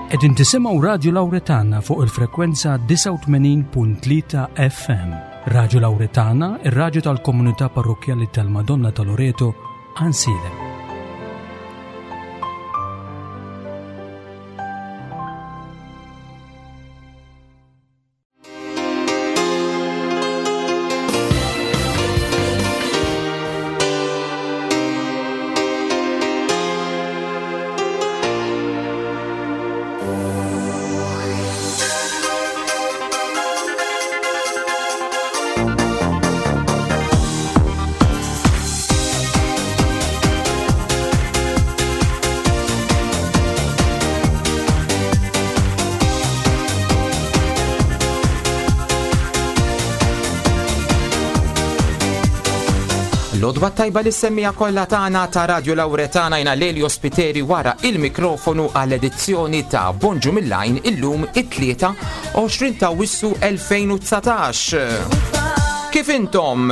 Qegħdin tisimgħu Radio Lawretana fuq il-frekwenza 89.3 FM. Radio Lawretana, ir-radju tal-Komunità Parrokjali tal-Madonna ta' Loreto, Ansilem. L-odwa tajba li semmija kollha tagħna ta' Radio Lawretana jina Lelio Spiteri wara il-mikrofonu għall-edizzjoni ta' Bonġu Mill-Lajn illum it-23 ta' Wissu 2019. Kif intom?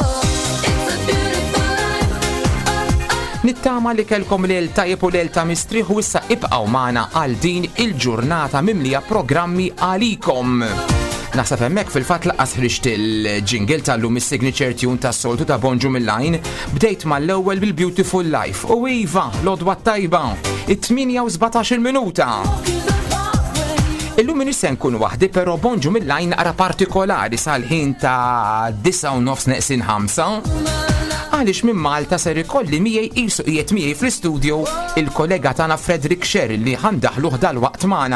Nittama li kelkom lejl tajjeb u lejl ta' mistrieħ u issa ibqgħu magħna għal din il-ġurnata mimlija programmi għalikom. Naħseb hemmhekk fil-fatt laqqas ħriġt il-jingle tal-lum is-signature tune tas-soltu ta' Bonġu Mill-Lajn, bdejt mal-ewwel bil-Beautiful Life. U iva, l-odwa tajba, it-8 u 17 minuta. Illum nista' nkun waħdi, però Bonġu Mill-Lajn naqra partikolari sal-ħin ta' 9:05. Għaliex minn Malta ser ikolli miegħi qisu qiegħed miegħi fl-istudio il-kollega tagħna Frederick Sherry li ħandaħluh dal-waqt magħna.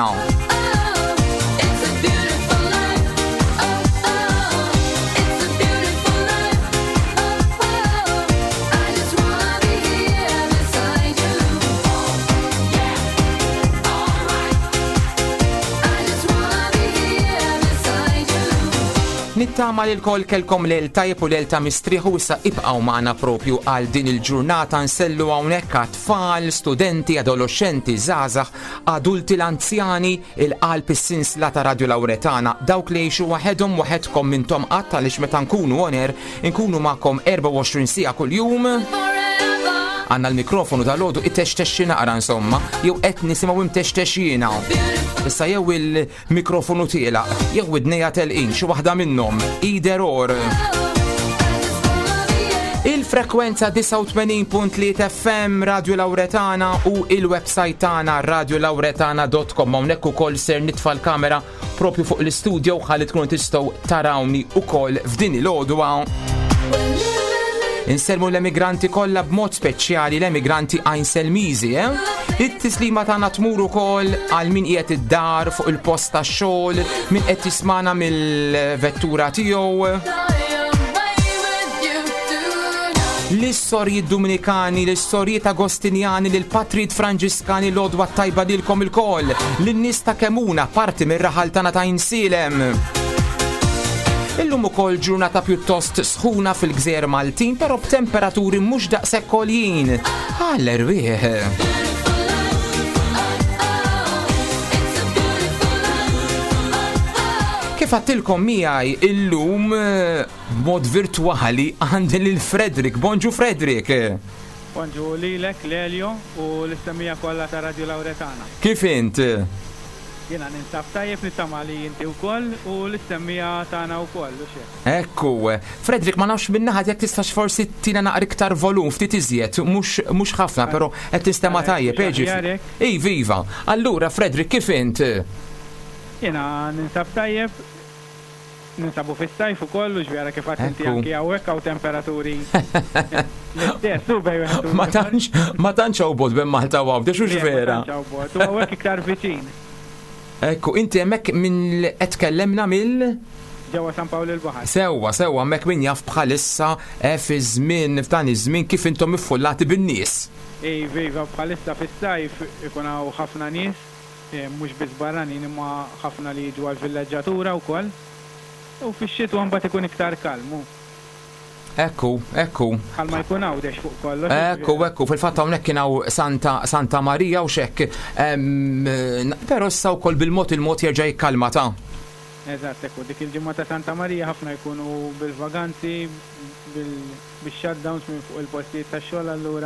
Nittama li l-kol kelkom lejl tajjeb u lejl ta' mistrieħ u issa ibqgħu magħna propju għal din il-ġurnata nsellu hawnhekk għat-tfal, studenti, adolescenti, żgħażagħ, adulti l-anzjani, il-qalb is-sinsla ta' Radio Lawretana, dawk li jgħixu waħedhom waħedkom minnhom qatt għaliex meta nkunu oner nkunu magħkom 24 siegħa kuljum. Għandna l-mikrofonu tal-għodu it-textexxi naqra insomma, jew qed nisimgħu imtextexxina. Issa jew il-mikrofonu tielaq, jew id-dnejja telqin xi waħda minnhom, either or. Il-frekwenza 89.3 FM Radio Lawretana u il-website tagħna radiolawretana.com hawnhekk ukoll ser nitfa' l-kamera propju fuq l-istudio ħalli tkunu tistgħu tarawni ukoll f'din il-għodwa. Inselmu l-emigranti kollha b'mod speċjali l-emigranti Einselmiżi, It-tislima tagħna tmur ukoll għal min qiegħed id-dar fuq il-post tax-xogħol, min qed jismana mill-vettura tiegħu. L-istorjiet Dominikani, l-istorjiet Agostinjani, l-Patrid Franġiskani l-odwa tajba lilkom il-koll, lin-nies ta' Kemuna parti mir-raħal tagħna ta' Insilem. Illum ukoll ġurnata pjuttost sħuna fil-Gżejjer Maltin, però b'temperaturi mhux daqshekk għoljin. Għall-erbieħ. Kif għattilkom miegħi illum b'mod virtwali għandi lil Frederick. Bonġu Frederick. Bonġu lilek Lelio u l-istemmija kollha ta' Radio Lawretana. Kif int? Jiena ninsab tajjeb nittama li inti wkoll u l-istemmija tagħna wkoll u xi. Ekku, Frederick ma nafx min-naħa jekk tistax forsi tina naqra iktar volum ftit iżjed, mhux ħafna, però qed tistema' tajjeb Iva. Allura Frederick kif int? Jiena ninsab tajjeb, ninsabu fis-sajf ukoll u ġvera kif qed inti anke hawnhekk hawn temperaturi. Ma tantx hawn bod bejn Malta u hawn, x'hux vera. U hawnhekk iktar viċin. Ekku, inti hemmhekk minn qed tkellemna ġewwa San Pawl il-Baħar. Sewwa, hemmhekk min jaf bħalissa fi żmien f'dan iż-żmien kif intom iffullati bin-nies. Iva, bħalissa fis-sajf ikun hawn ħafna nies, mhux biss barranin imma ħafna li jiġu għall-villeġġatura wkoll. U fix-xitwa mbagħad ikun iktar kalmu. Ekku. Għalma jkun għawdex fuq kollox. Ekku, fil-fatt hawnhekk kien hawn Santa Marija u xekk. Però issa wkoll bil-mod jerġa' jikkalma ta'. Eżatt, ekku, dik il-ġimgħa ta' Santa Marija ħafna jkunu bil-vaganzi, bil-shutdowns minn fuq il-postijiet tax-xogħol allura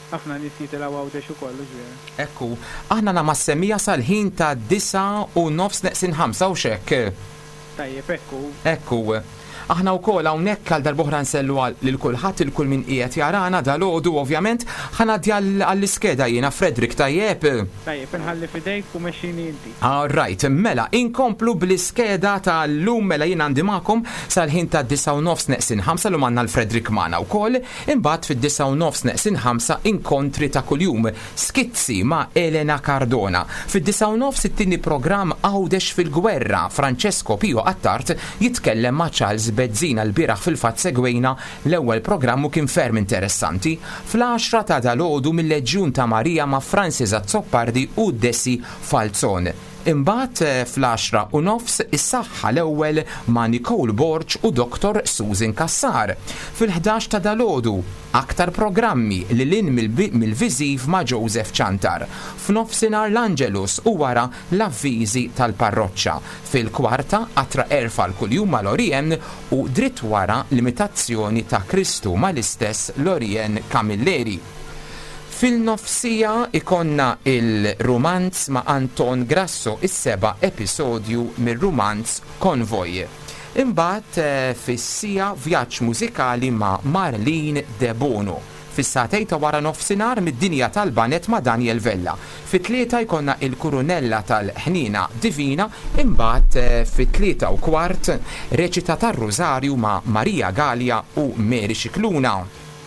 ħafna nies jitilgħu għawdex ukoll ġvera. Ekku, aħna na massemmija sal-ħin ta' 9:09 u xekk. Tajjeb, ekku. Ekku. Aħna wkoll hawnhekk għal darb'oħra nsellu lil kulħadd il-kull min qiegħed jarana dalodu ovvjament ħanaddi għall-iskeda jiena Fredrik tajjeb. Tajjeb, inħalli fidejk u mexxini inti. All right, mela inkomplu bl-iskeda tal-lum mela jien għandi magħkom sal-ħin ta' 9:09 l għandna l-Fredrik magħna wkoll, imbagħad fid-9:09 inkontri ta' kuljum skizzi ma' Elena Cardona. Fid-9:09 it-tieni programm Għawdex fil-gwerra Francesco Pio Attart jitkellem ma' Charles Bezzina l-biraħ fil-fatt segwejna l-ewwel programmu kien ferm interessanti. Fl-10 ta' dalodu mill-Leġjun ta' Marija ma' Francis Azzoppardi u Desi Falzon. Imbagħad fl-10:09 is-saħħa l-ewwel ma' Nicole Borch u Dr. Susan Kassar. Fil-11 ta' dalodu aktar programmi li lin mill-viżiv ma' Joseph Chantar. F'nofsinhar l-Angelus u wara l-avviżi tal-parroċċa. Fil-kwarta atra erfa l-kuljum mal-Orien u dritt wara l-imitazzjoni ta' Kristu mal-istess Lorien Camilleri. Fil-nofsija ikonna il-romanz ma' Anton Grasso is-7 episodju mir-romanz Konvoj. Imbagħad fis-sija vjaġġ mużikali ma' Marlene De Bono. Fis-satej ta' wara nofsinhar mid-dinja tal-banet ma' Daniel Vella. Fit-tlieta jkollna il-kurunella tal-ħnina divina, imbagħad fit-tlieta u kwart reċita tar-Rużarju ma' Marija Gallia u Mary Xikluna.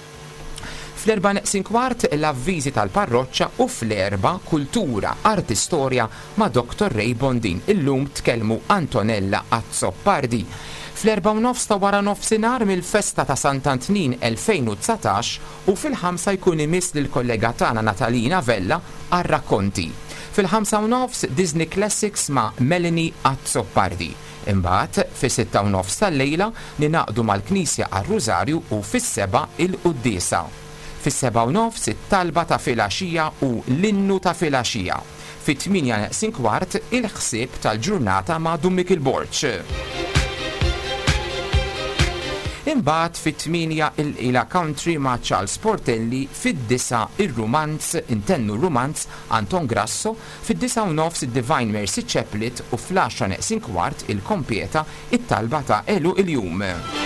Fl-4:15 l-avviżi tal-parroċċa u fl-4 kultura, arti storja ma' Dr. Ray Bondin. Illum tkellmu Antonella Azzoppardi. Fl-4:30 ta' wara nofsinhar mill-festa ta' Sant'Antnin 2019 u fil-5 jkun imiss lill-kollega tagħna Natalina Vella għar-rakkonti. Fil-5:30 Disney Classics ma' Melanie Azzoppardi. Imbagħad fis-6:30 tal-lejla ninaqdu mal-Knisja għar-Rużarju u fis-7 il-Qudiesa. Fis-7:30 it-talba ta' filgħaxija u l-innu ta' filgħaxija. Fit-8:15 il-ħsieb tal-ġurnata ma' Dummik il-Borċ. Imbagħad fit-8 il-ila country ma' Charles Portelli, fid-9 ir-rumanz intennu rumanz Anton Grasso, fid-9:30 id-Divine Mercy Chaplet u fl-10:15 il-kompieta it-talba ta' Elu il-jum.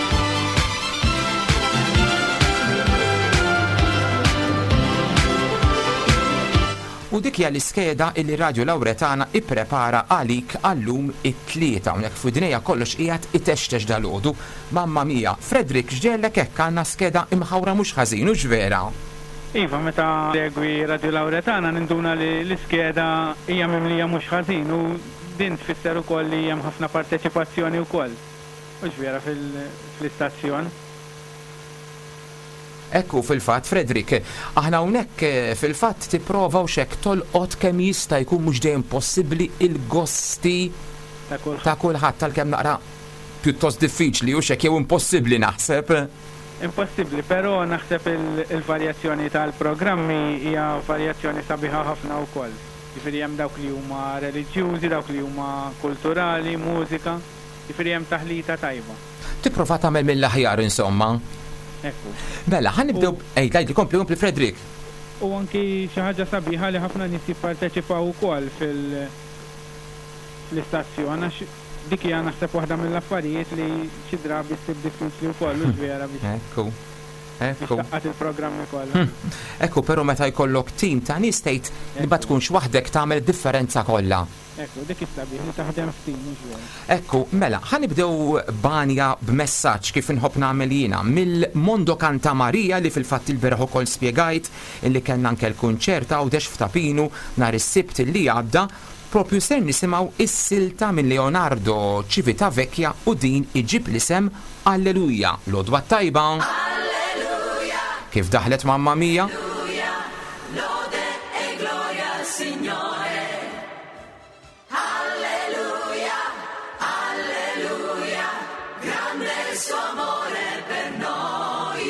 U dik hija l-iskeda illi Radio Lawretana ipprepara għalik għallum it-tlieta hawnhekk f'idnejja kollox qiegħed itextex dalodu. Mamma mia, Fredrik x'ġellek hekk għandna skeda imħawra mhux ħażin u x'vera. Iva, meta segwi Radio Lawretana ninduna li l-iskeda hija mimlija mhux ħażin u din tfisser ukoll li hemm ħafna parteċipazzjoni wkoll. U x'vera fl-istazzjon. Ekku fil-fatt, Fredrik, aħna hawnhekk fil-fatt tipprova u xek tolqot kemm jista' jkun mhux dejjem possibbli il-gosti ta' kulħadd tal-kemm naqra pjuttost diffiċli u xek jew impossibbli naħseb. Impossibbli, però naħseb il-varjazzjoni tal-programmi hija varjazzjoni sabiħa ħafna wkoll. Jifieri hemm dawk li huma reliġjużi, dawk li huma kulturali, mużika, jifieri hemm taħlita tajba. Tipprova tagħmel mill-aħjar insomma. Bella, ħanibdew li kompli Fredrik. U anki xi ħaġa sabiħa li ħafna nies jipparteċipaw ukoll fil-istazzjon għax dik hija naħseb waħda mill-affarijiet li xi drabi ssib diffiċli wkoll vera biex. Ekku. Il-programmi kollha. Ekku, però meta jkollok tim ta' nies tgħid li ma tkunx waħdek tagħmel differenza kollha. Ekku, dik is-sabiħ li taħdem f'tim mhux. Ekku, mela, ħanibdew banja b'messaġġ kif inħobb nagħmel jiena mill-Mondo Canta Marija li fil-fatt il-beraħ ukoll spjegajt illi kellna anke l-kunċert Għawdex f'Tapinu nhar is-Sibt li għadda. Propju ser nisimgħu is-silta minn Leonardo Civitavecchia u din iġib l-isem Alleluja, l-odwa tajba. Kif daħlet mamma mia? Lode e gloria al Signore. Alleluia, alleluia, grande il suo amore per noi.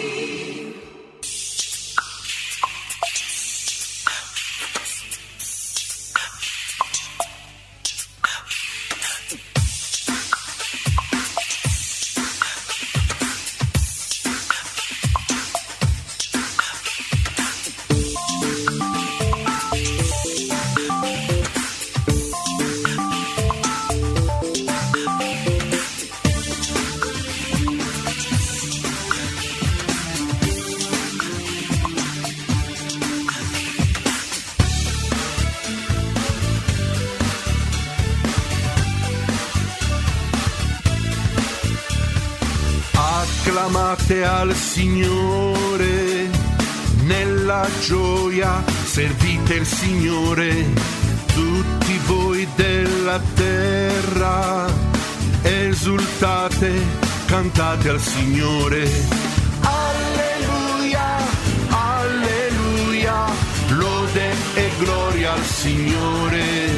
chiamate al Signore, nella gioia servite il Signore, tutti voi della terra, esultate, cantate al Signore. Alleluia, alleluia, lode e gloria al Signore.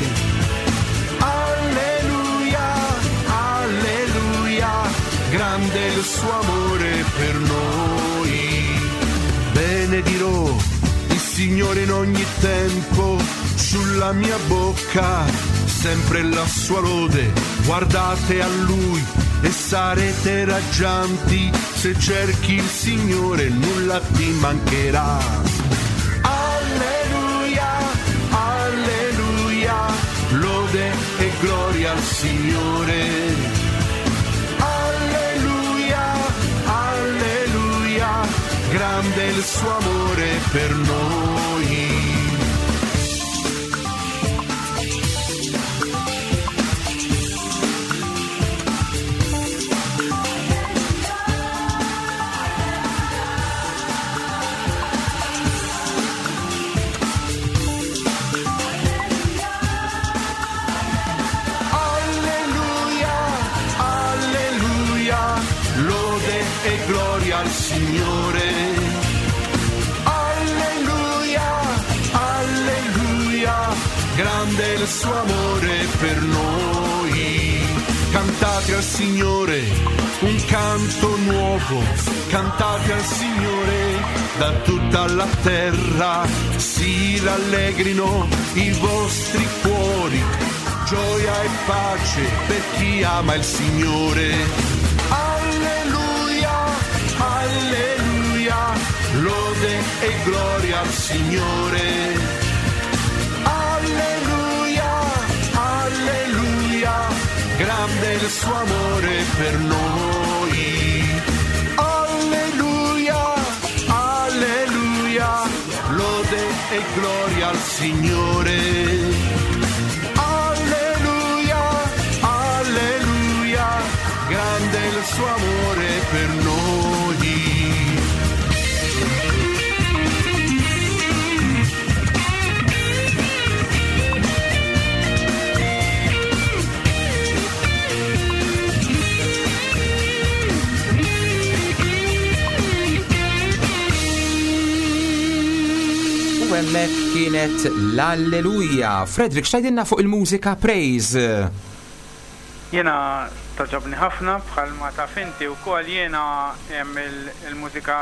Alleluia, alleluia, grande il suo amore per noi. Benedirò il Signore in ogni tempo, sulla mia bocca sempre la sua lode. Guardate a Lui e sarete raggianti, se cerchi il Signore nulla ti mancherà. Alleluia, alleluia, lode e gloria al Signore. Alleluia, alleluia, grande il suo amore per noi. E gloria al Signore. Alleluia, alleluia, grande il suo amore per noi. Cantate al Signore un canto nuovo, cantate al Signore da tutta la terra, si rallegrino i vostri cuori, gioia e pace per chi ama il Signore. Alleluia, lode e gloria al Signore. Alleluia, alleluia, grande il suo amore per noi. Alleluia, alleluia, lode e gloria al Signore. Alleluia, alleluia, grande il suo amore per noi. Hemmhekk kienet l-Alleluja. Fredrik, x'tgħidilna fuq il-mużika Praise? Jiena taġobni ħafna bħalma taf inti wkoll jiena hemm il-mużika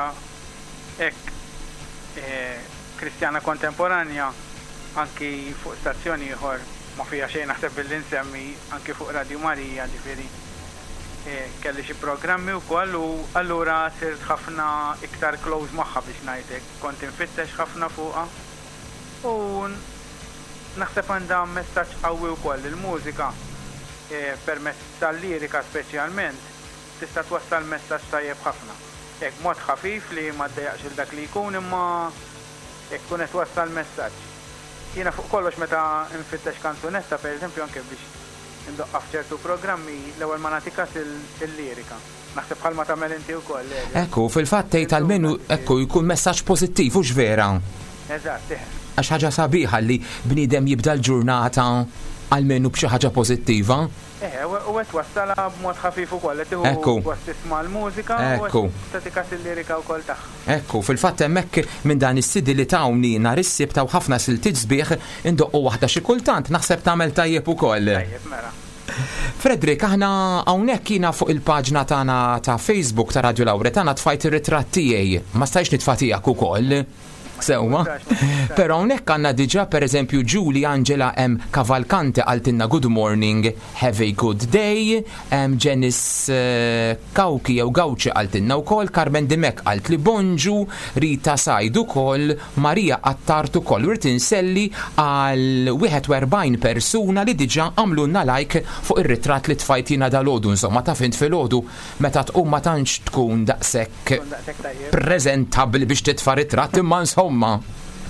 hekk Kristjana kontemporanja anki fuq stazzjoni ieħor ma fija xejn naħseb billi nsemmi anki fuq Radio Marija ġifieri. Kelli xi programmi wkoll u allura sirt ħafna iktar close magħha biex ngħidlek. Kont infittex ħafna fuqha u naħseb għandha messaġġ qawwi wkoll il-mużika permezz tal-lirika speċjalment tista' twassal messaġġ tajjeb ħafna. Hekk mod ħafif li ma ddejjaqx il dak li jkun imma hekk tkun qed twassal messaġġ. Jiena fuq kollox meta infittex kanzunetta pereżempju anke biex indoqqa f'ċertu programmi l-ewwel ma nagħtikas il-lirika. Naħseb bħalma tagħmel inti wkoll. Ekku, fil-fatt tgħid almenu ekku jkun messaġġ pożittiv hux vera. Eżatt. Għax ħaġa sabiħa li bniedem jibda l-ġurnata almenu b'xi ħaġa pożittiva. U qed wassala b'mod ħafif ukoll qed tieħu gost tisma' l-mużika u tagħtikas il-lirika wkoll tagħha. Ekku, fil-fatt hemmhekk minn dan is-sidi li tawni nhar is-sibt taw ħafna siltiet sbieħ indoqqu waħda xi kultant naħseb tagħmel tajjeb ukoll. Tajjeb mela. Fredrik, aħna hawnhekk jiena fuq il-paġna tagħna ta' Facebook ta' Radio Lawretana tfajt ir-ritratt tiegħi. Ma stajx nitfa' tiegħek ukoll. Sewwa. Però hawnhekk għandna diġà pereżempju Julie Angela M. Cavalcante għaltinna good morning, have a good day, Janice Kawki jew Gawċi għaltinna wkoll, Carmen Dimek għalt li bonġu, Rita Sajd ukoll, Marija Attart ukoll, u inselli għal 41 persuna li diġà għamlunna like fuq ir-ritratt li tfajtina dal-għodu, insomma ta' fint fil-għodu meta tqum ma tantx tkun daqshekk preżentabbli biex titfa' ritratt imma insomma.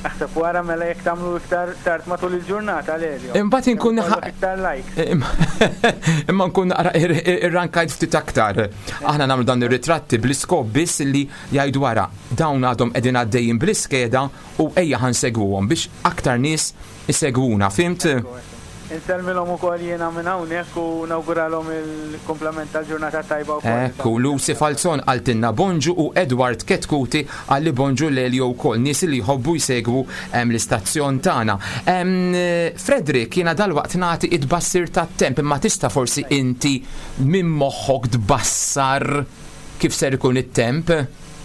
Naħseb wara mela jekk tagħmlu iktar tard matul il-ġurnata l-erja. Imbagħad inkun iktar likes. Imma nkun naqra irrankajt ftit aktar. Aħna nagħmlu dan ir-ritratti bl-iskop biss li jgħidu wara dawn għadhom qegħdin għaddejjin bl-iskeda u ejja ħansegwuhom biex aktar nies isegwuna, fimt? Inselmilhom ukoll jiena minn hawnhekk u nawguralhom il-komplement tal-ġurnata tajba wkoll. Ekku, Lucy Falzon għaltinna bonġu u Edward Ketkuti għalli bonġu l-Elio wkoll nies li jħobbu jsegwu l-istazzjon tagħna. Fredrik, jiena dalwaqt nagħti id-bassir tat-temp, imma tista' forsi inti minn moħħok tbassar kif ser ikun it-temp?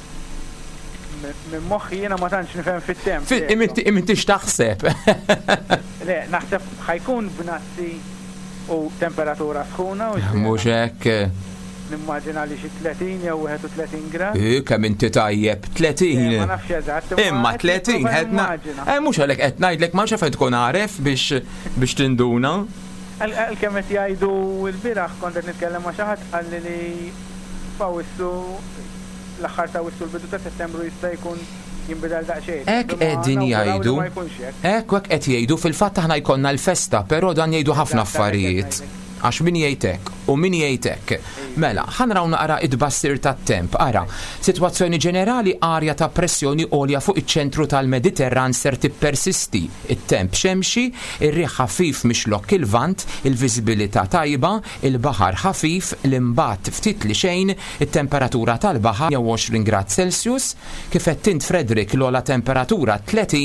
Minn moħħi jiena ma tantx nifhem fit-temp. Iminti x'taħseb? Le, naħseb ħajkun b'nazzi u temperatura sħuna u mhux hekk. Nimmaġina li xi 30 jew 31 grad. Kemm inti tajjeb 30. Ma nafx eżatt. Imma 30 ħedna. Mhux għalhekk qed ngħidlek ma xafed tkun għaref biex tinduna. Għalkemm qed jgħidu l-bieraħ kont qed nitkellem ma' xi ħadd qalli li fawissu l-aħħar ta' wissu l-bidu ta' Settembru jista' jkun jinbidel daqsxejn. Hekk qegħdin jgħidu. Hekk jgħidu fil-fatt aħna jkollna l-festa, però dan jgħidu ħafna affarijiet. Għax min jgħidek u min jgħidek. Mela, ħanraw naqra id-bassir tat-temp. Ara, sitwazzjoni ġenerali arja ta' pressjoni għolja fuq iċ-ċentru tal-Mediterran ser tippersisti. It-temp xemxi, ir-riħ ħafif mixlok il-vant, il-viżibilità tajba, il-baħar ħafif, l-imbat ftit li xejn, it-temperatura tal-baħar 20 grad Celsius, kif qed tint Fredrik l-ola temperatura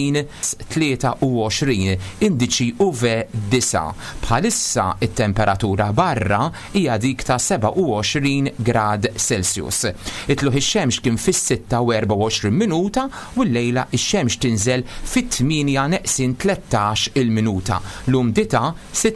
23, indiċi UV 9. Bħalissa it-temperatura barra hija dik ta' 27 grad Celsius. Itluħ ix-xemx kien fis-6:24 minuta u l-lejla ix-xemx tinżel fit-8:13 il-minuta. L-umdità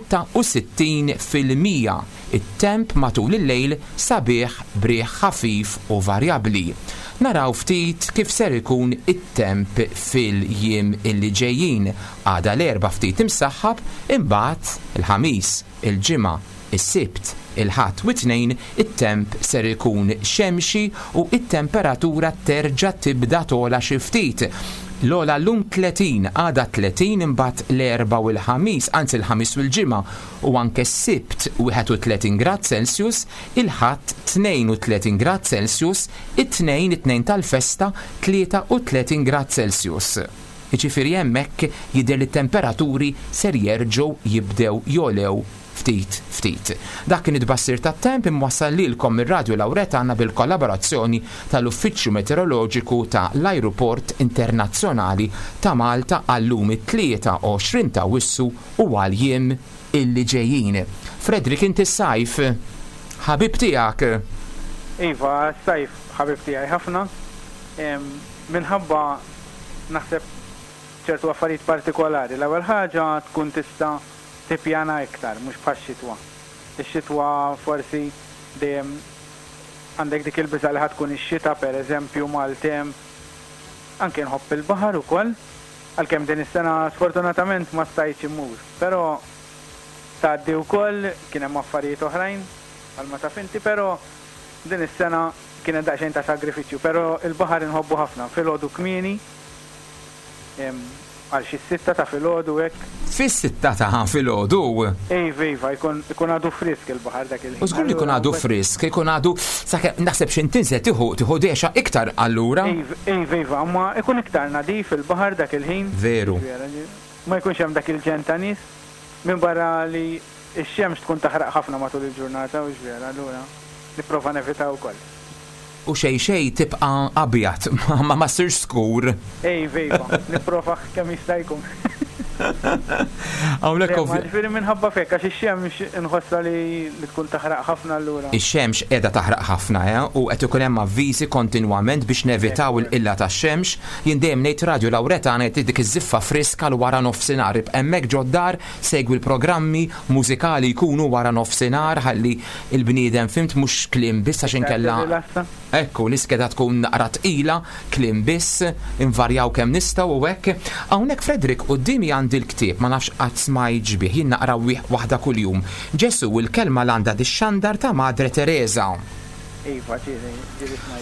66%. It-temp matul il-lejl sabiħ brieħ ħafif u varjabbli. Naraw ftit kif ser ikun it-temp fil-jiem illi ġejjin. Għada l-erba' ftit imsaħħab, imbagħad il-ħamis, il-ġimgħa, is-sibt, il-ħadd u t-tnejn it-temp ser ikun xemxi u it-temperatura terġa' tibda tola xi ftit. L-ola llum 30, għada 30 imbagħad l-erba' u l-ħamis, anzi l-ħamis u l-ġimgħa u anke s-sibt 31 grad Celsius, il-ħadd 32 grad Celsius, it-tnejn tal-festa 33 grad Celsius. Jiġifieri hemmhekk jidher li t-temperaturi ser jerġgħu jibdew jolew ftit. Dak kien id-bassir tat-temp imwassal lilkom ir-Radju Lawretana bil-kollaborazzjoni tal-Uffiċċju Meteoroloġiku ta' l-Ajruport Internazzjonali ta' Malta għallum it-23 ta' Wissu u għal-jiem illi ġejjin. Fredrik, inti s-sajf ħabib tiegħek? Iva, s-sajf ħabib tiegħi ħafna. Minħabba naħseb ċertu affarijiet partikolari. L-ewwel ħaġa tkun tista' tippjana iktar, mhux bħax-xitwa. Ix-xitwa forsi dejjem għandek dik il-biża li ħatkun ix-xita pereżempju mal-temp. Anke nħobb il-baħar ukoll, għalkemm din is-sena sfortunatament ma stajtx immur. Però tgħaddi wkoll kien hemm affarijiet oħrajn bħalma taf inti, però din is-sena kienet daqsxejn ta' sagrifiċċju, però il-baħar inħobbu ħafna. Filgħodu kmieni għal xi 6 ta' filgħodu hekk. Fis-6 ta' filgħodu? Iva, jkun għadu frisk il-baħar dak il-ħin. U żgur li jkun għadu frisk, jkun għadu sakemm naħseb xi tinżel tieħu dexa iktar allura. Iva, ma jkun iktar nadif il-baħar dak il-ħin. Veru. Ma jkunx hemm dak il-ġen ta' nies minn barra li x-xemx tkun taħraq ħafna matul il-ġurnata u ġvera, allura nipprova nevitaw ukoll. U xej tibqa' abjad, ma sirx skur. Iva, nipprova kemm jista' jkun. Ġifieri minħabba fekk għax ix-xemx inħossha li tkun taħraq ħafna allura. Ix-xemx qiegħda taħraq ħafna u qed ikun hemm avviżi kontinwament biex nevitaw il-qilla tax-xemx. Jien dejjem ngħid Radju Lawretana qed dik iż-żiffa friska l wara nofsinhar. Hemmhekk ġoddar segwi l-programmi mużikali jkunu wara nofsinhar ħalli l-bniedem fimt mhux kliem biss għax inkella. Ekku, l-iskeda tkun naqra tqila, kliem biss, invarjaw kemm nistgħu u hekk. Hawnhekk Fredrik qudiemi għandi l-ktieb ma nafx qatt smajt ġbih, jien naqra waħda kuljum. Ġesu il-kelma l-għandha dix-xandar ta' Madre Teresa. Iva, ġieli smajt.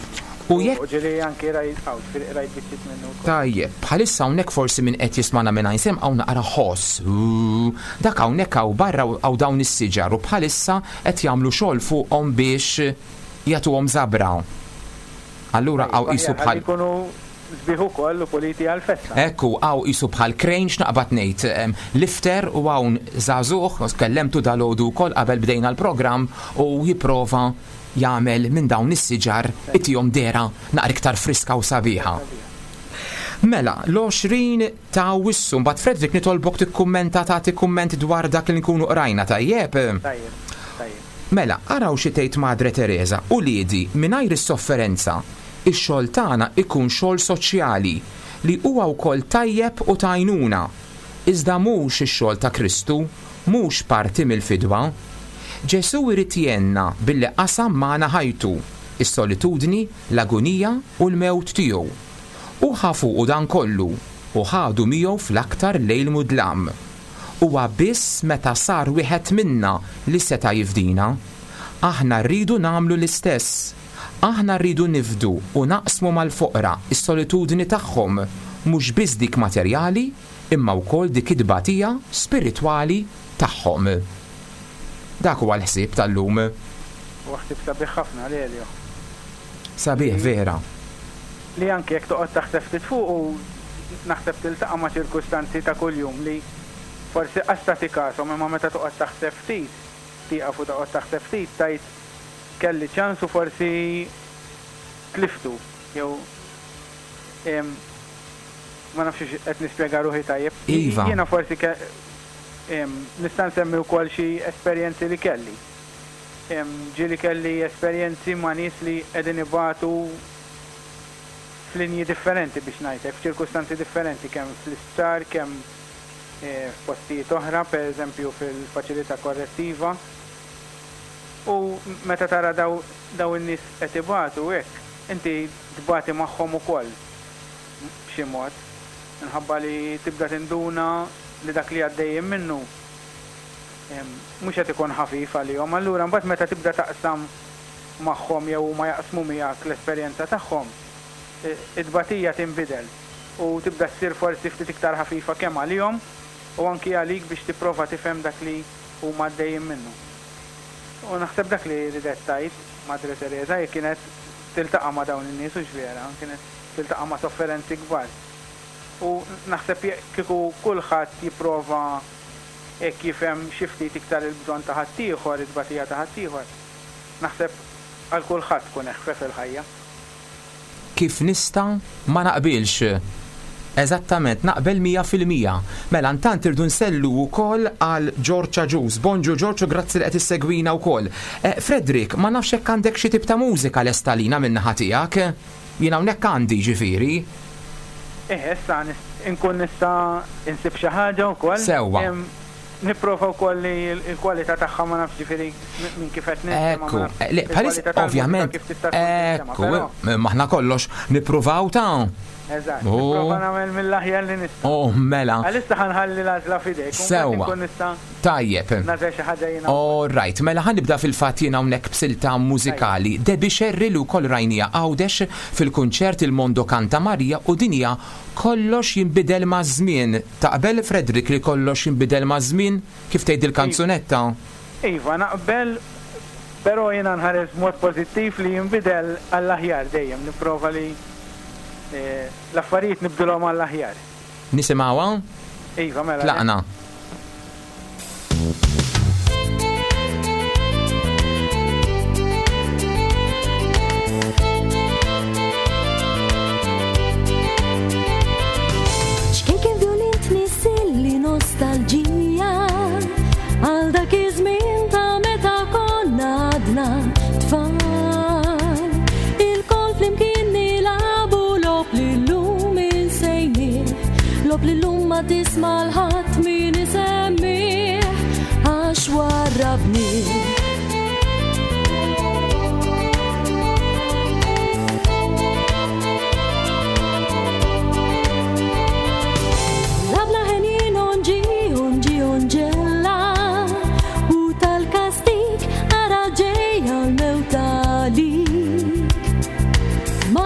U jekk ġili anke rajt biċċiet minnu. Tajjeb, bħalissa hawnhekk forsi minn qed jismana minn sem hawn naqra ħoss. Dak hawnhekk hawn barra hawn dawn is-siġar u bħalissa qed jagħmlu xogħol fuqhom biex jagħtuhom żabra. Allura hawn qisu bħal ikunu sbieħu kollu politi għal-festa. Ekku, hawn qisu bħal krejn x'naqbad ngħid lifter u hawn żagħżugħ kellemtu dalodu wkoll qabel bdejna l-programm u jipprova jagħmel minn dawn is-siġar itihom dera naqra iktar friska u sabiħa. Mela, l-20 ta' Awwissu, mbagħad Fredrik nitolbok tikkummenta tagħti kumment dwar dak li nkunu qrajna tajjeb. Tajjeb. Mela, araw xi tgħid Madre Teresa u liedi mingħajr is-sofferenza ix-xogħol tagħna ikun xogħol soċjali li huwa wkoll tajjeb u tajnuna. Iżda mhux ix-xogħol ta' Kristu, mhux parti mill-fidwa. Ġesu irid jenna billi qasam magħna ħajtu, is-solitudni, l-agonija u l-mewt tiegħu. U ħafu u dan kollu u ħadu miegħu fl-aktar lejl mudlam. Huwa biss meta sar wieħed minna li seta' jifdina. Aħna rridu nagħmlu l-istess. Aħna rridu nifdu u naqsmu mal-foqra is-solitudni tagħhom mhux biss dik materjali imma wkoll dik id-dbatija spiritwali tagħhom. Dak huwa l-ħsieb tal-lum. U ħsieb sabiħ ħafna Lelio. Sabiħ vera. Li anke jekk toqgħod taħseb ftit fuq u naħseb tiltaqa' ma' ċirkustanzi ta' kuljum li forsi qasta kasom imma meta toqgħod taħseb ftit, tieqaf u toqgħod taħseb ftit tajt kelli ċans u forsi tliftu jew ma nafx qed nispjega ruħi tajjeb. Iva. Jiena forsi nista' nsemmi wkoll xi esperjenzi li kelli. Ġieli kelli esperjenzi ma' nies li qegħdin ibatu f'linji differenti biex ngħidlek, f'ċirkustanzi differenti, kemm fl-isptar, kemm f'postijiet oħra, pereżempju fil-faċilità korrettiva. U meta tara daw in-nies qed ibatu hekk, inti tbati magħhom ukoll b'xi mod. Minħabba li tibda tinduna li dak li għaddejjem minnu mhux qed ikun ħafif għalihom. Allura mbagħad meta tibda taqsam magħhom jew ma jaqsmu miegħek l-esperjenza tagħhom, id-batija tinbidel u tibda ssir forsi ftit iktar ħafifa kemm għalihom u anki għalik biex tipprova tifhem dak li huma għaddejjin minnu. U naħseb dak li ridet tajt Madre Teresa kienet tiltaqa' ma' dawn in-nies u x'vera, kienet tiltaqa' ma' sofferenzi kbar. U naħseb kieku kulħadd jipprova hekk jifhem xi ftit iktar il-bżonn ta' ħaddieħor, id-batija ta' ħaddieħor. Naħseb għal kulħadd tkun eħfef il-ħajja. Kif nista' ma naqbilx. Eżattament, naqbel 100%. Mela ntant irdu nsellu wkoll għal Giorgia Ġus. Bonġu Giorgio, grazzi li qed issegwina wkoll. Fredrik, ma nafx hekk għandek xi tip ta' mużika lestalina min-naħa tiegħek. Jien hawnhekk għandi ġifieri. Issa nkun nista' insib xi ħaġa wkoll. Sewwa. Nipprova wkoll li l-kwalità tagħha ma nafx ġifieri minn kif qed Ekku, ovvjament. Ekku, maħna kollox nippruvaw ta'. Eżatt, nipprova nagħmel mill-aħjar li nista'. Mela. Għalissa ħanħalli l-għażla f'idejk. Sewwa. Tajjeb. Nażel xi ħaġa jiena. All right, mela ħanibda fil-fatt jiena hawnhekk b'silta mużikali. Debbie Sherry li wkoll rajnija għawdex fil-kunċert Il-Mondo Canta Marija u dinja kollox jinbidel ma' żmien. Taqbel Fredrik li kollox jinbidel ma' żmien kif tgħid il-kanzunetta? Iva, naqbel, però jiena nħares mod pożittiv li jinbidel għall-aħjar dejjem, nipprova li l-affarijiet nibdulhom għall-aħjar. Nisimgħuha? Iva, mela. Tlaqna. X'kien kien violent nisilli nostalġija għal dak iż-żmien ta' meta konna għadna tfal. Il-kol flimkien nilagħbu lob li llum insejnieh, lob li llum ma tisma' l-ħadd min isemmih għax warrabnieh. Ma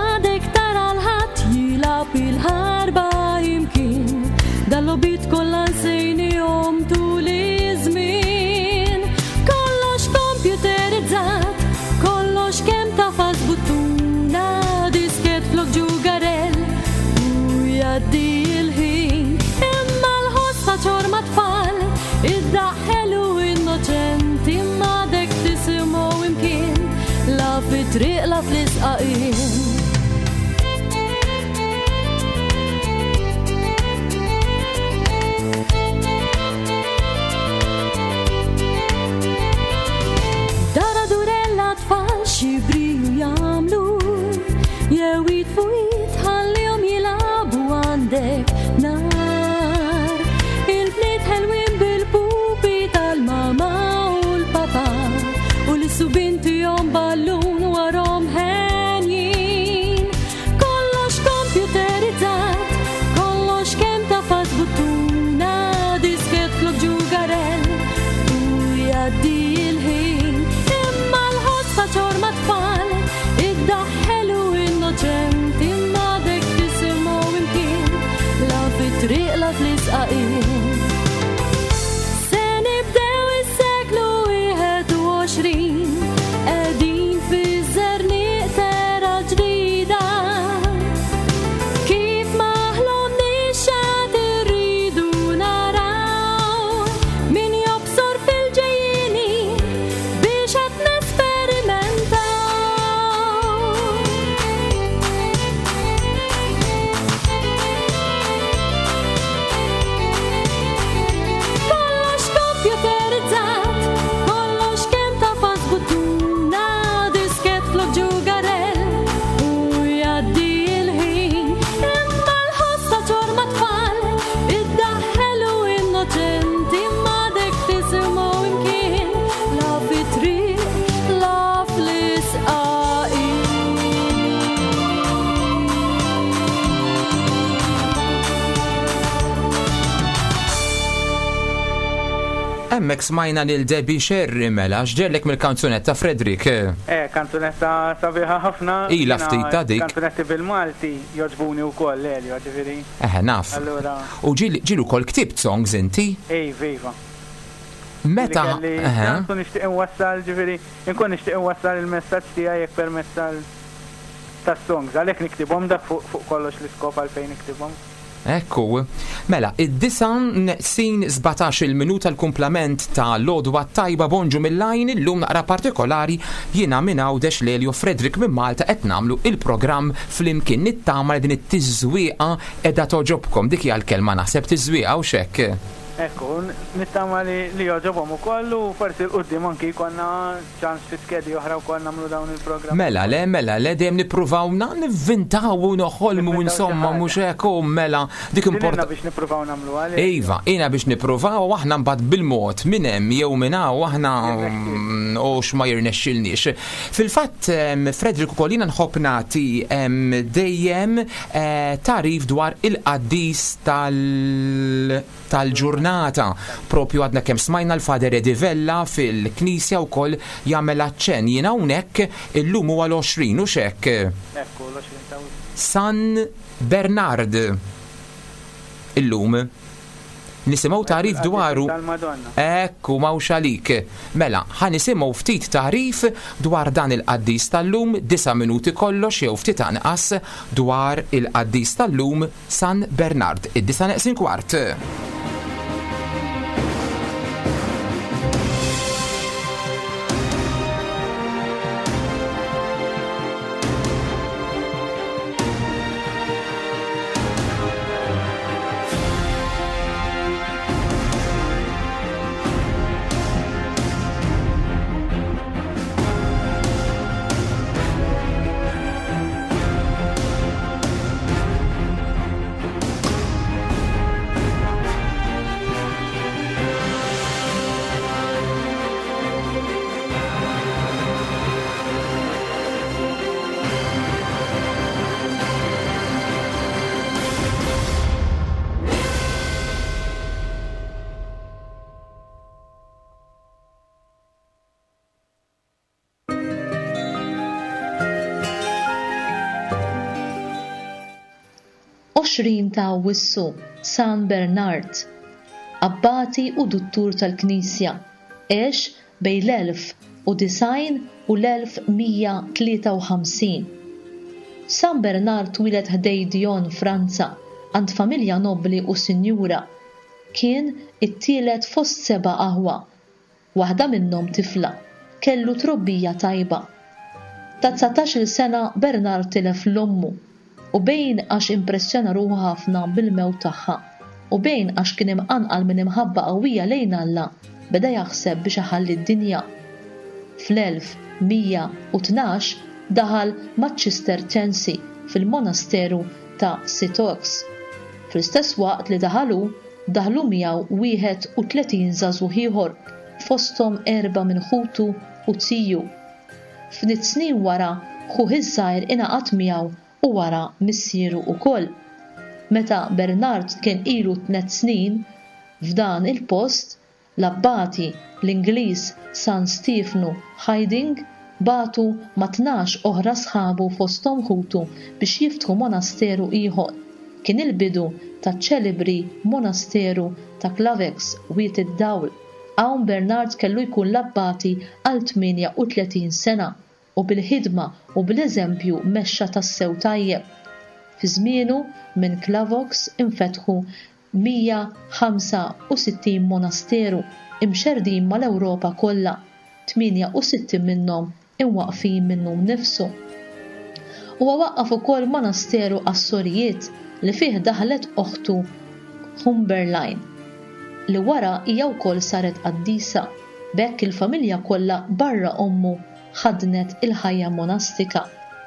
triq la fl-isqaqin. Dara durella tfal xibriju jamlu, jew jitfu jitħallihom jilabu għandek nar. Il-bniet ħelwin bil-pupi tal-mama u l-papa, u l-subin tijom ballun warom ħenjin. Kollox kompjuterizzat, kollox kem ta' fas buttuna, disket flok ġugarel, u jaddi il-ħin. Imma l-ħosfa ċorma tfal, id-daħħelu innoċenti, imma dek tisimu imkien, la fit-triq la fl-isqaqin. Se nibdew is-seklu 21, qegħdin fi żerniq tera ġdida. Kif ma ħlomniex għad irridu naraw min jobsor fil-ġejjieni biex qed nesperimentaw. Kollox kompjuterizzat, kollox kemm ta' fas buttuna, disket flok ġugarel, u jaddi il-ħin. Imma l-ħossa ċorma tfal, id-daħħelu innoċenti, imma dek tisimu imkien, la fit-triq, la fl-isqaqin. Hemmhekk smajna lil Debbie Sherry mela x'ġellek mill-kanzunetta Fredrik. Kanzunetta sabiħa ħafna. Ila ftit ta' dik. Kanzunetti bil-Malti joġbuni wkoll Elio, ġifieri. Naf. Allura, U ġilu kol ktibt songs inti? viva. Meta? Nkun nixtieq inwassal, ġifieri, nkun nixtieq inwassal il-messaġġ tiegħi jekk permezz tas-songs, għalhekk niktibhom dak fuq kollox l-iskop għalfejn niktibhom. Ekku, mela, id-9:17 minuta l-kumplament ta' l-odwa tajba bonġu mill-lajn illum naqra partikolari jiena minn Għawdex Lelio Fredrik minn Malta qed nagħmlu il-programm flimkien nittama din it-tiżwieqa qiegħda toġobkom dik hija l-kelma naħseb tiżwieqa u xekk. Ekku, nittama li joġobhom ukoll u forsi l-qudiem anki jkollna ċans fi skedi oħra wkoll nagħmlu dawn il-programm. Mela le dejjem nippruvaw nivvintaw u noħolmu insomma mhux hekk u mela dik Importa biex nippruvaw nagħmlu għal. Iva, jiena biex nippruvaw aħna mbagħad bil-mod minn hemm jew minn hawn aħna u x'ma jirnexxilniex. Fil-fatt Fredrik ukoll jiena nħobb nagħti dejjem tarif dwar il-qaddis tal-ġurnata propju għadna kemm smajna l-Fader Edivella fil-Knisja wkoll jagħmel aċċenn jiena hawnhekk illum huwa l-20 u x'hekk. Ekku, l-20 ta' San Bernard. Illum nisimgħu tarif dwaru. Ekku mawx għalik. Mela, ħanisimgħu ftit tarif dwar dan il-qaddis tal-lum 9 minuti kollox jew ftit anqas dwar il-qaddis tal-lum San Bernard. Id-9:15. ta' Awwissu, San Bernard, abbati u duttur tal-Knisja, għex bejn l-1090 u l-1153. San Bernard twilet ħdej Dijon, Franza, għand familja nobli u sinjura. Kien it-tielet fost 7 aħwa. Waħda minnhom tifla, kellu trobbija tajba. Ta' 19 sena Bernard tilef l-ommu u bejn għax impressjona ruħu ħafna bil-mewt tagħha u bejn għax kien imqanqal minn imħabba qawwija lejn Alla beda jaħseb biex iħalli d-dinja. Fl-1112 daħal maċ-Ċisterċensi fil-monasteru ta' St. Ogg's. Fl-istess waqt li daħlu miegħu 31 żagħżugħ ieħor fosthom 4 minn ħutu u tiju. F'nit snin wara ħuh iż-żgħir ingħaqad miegħu u wara missieru wkoll. Meta Bernard kien ilu 3 snin f'dan il-post, l-abbati l-Ingliż San Stefanu Hiding batu ma' 12 oħra sħabu fosthom ħutu biex jiftħu monasteru ieħor. Kien il-bidu taċ-ċelebri monasteru ta' Clavex wiet id-dawl. Hawn Bernard kellu jkun l-abbati għal 38 sena u bil-ħidma u bil-eżempju mexxa tas-sew tajjeb. Fi żmienu minn Clavex infetħu 165 monasteru imxerdin mal-Ewropa kollha, 68 minnhom imwaqfin minnu nnifsu. Huwa waqqaf ukoll monasteru Assorijiet li fih daħlet oħtu Humberline li wara hija wkoll saret qaddisa. B'hekk il-familja kollha barra ommu ħadnet il-ħajja monastika.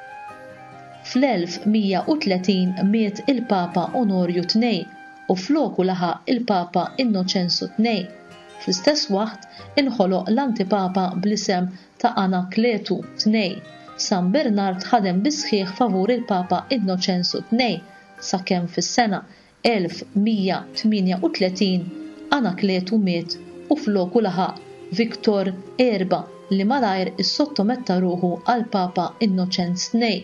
Fl-1130 miet il-Papa Onorju II u floku laħaq il-Papa Innoċensu II. Fl-istess waqt inħoloq l-antipapa bl-isem ta' Anakletu II. San Bernard ħadem bisħieħ favur il-Papa Innoċensu II sakemm fis-sena 1138 Anakletu miet u floku laħaq Viktor IV li malajr is-sottometta ruħu għal Papa Innoċenz II.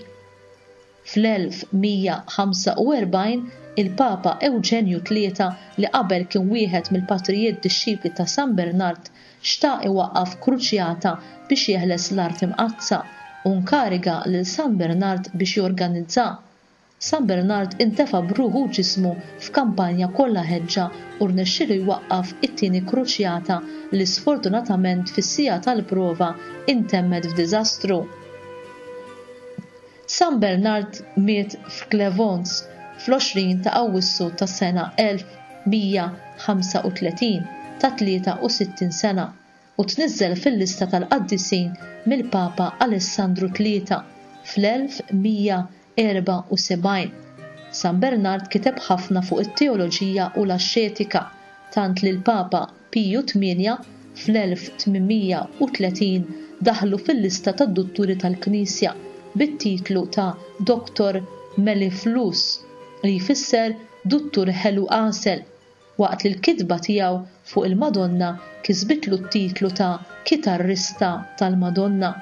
Fl-1145 il-Papa Eugenju III li qabel kien wieħed mill-patrijiet dixxipli ta' San Bernard xtaq iwaqqaf kruċjata biex jeħles l-art imqazza u nkariga lil San Bernard biex jorganizza. San Bernard intefa' b'ruħu ġismu f'kampanja kollha ħeġġa u rnexxielu jwaqqaf it-tieni kruċjata li sfortunatament fis-sija tal-prova intemmet f'diżastru. San Bernard miet f'Clevons fl-20 ta' Awwissu tas-sena 1135 ta' 63 sena u tniżżel fil-lista tal-qaddisin mill-Papa Alessandru III fl-1174. San Bernard kiteb ħafna fuq it-teoloġija u l-asċetika tant li l-Papa Piju VIII fl-1830 daħlu fil-lista tad-Dutturi tal-Knisja bit-titlu ta' Dr. Mellifluus li jfisser Duttur ħelu qasel, waqt li l-kitba tiegħu fuq il-Madonna kisbitlu t-titlu ta' Kitarrista tal-Madonna.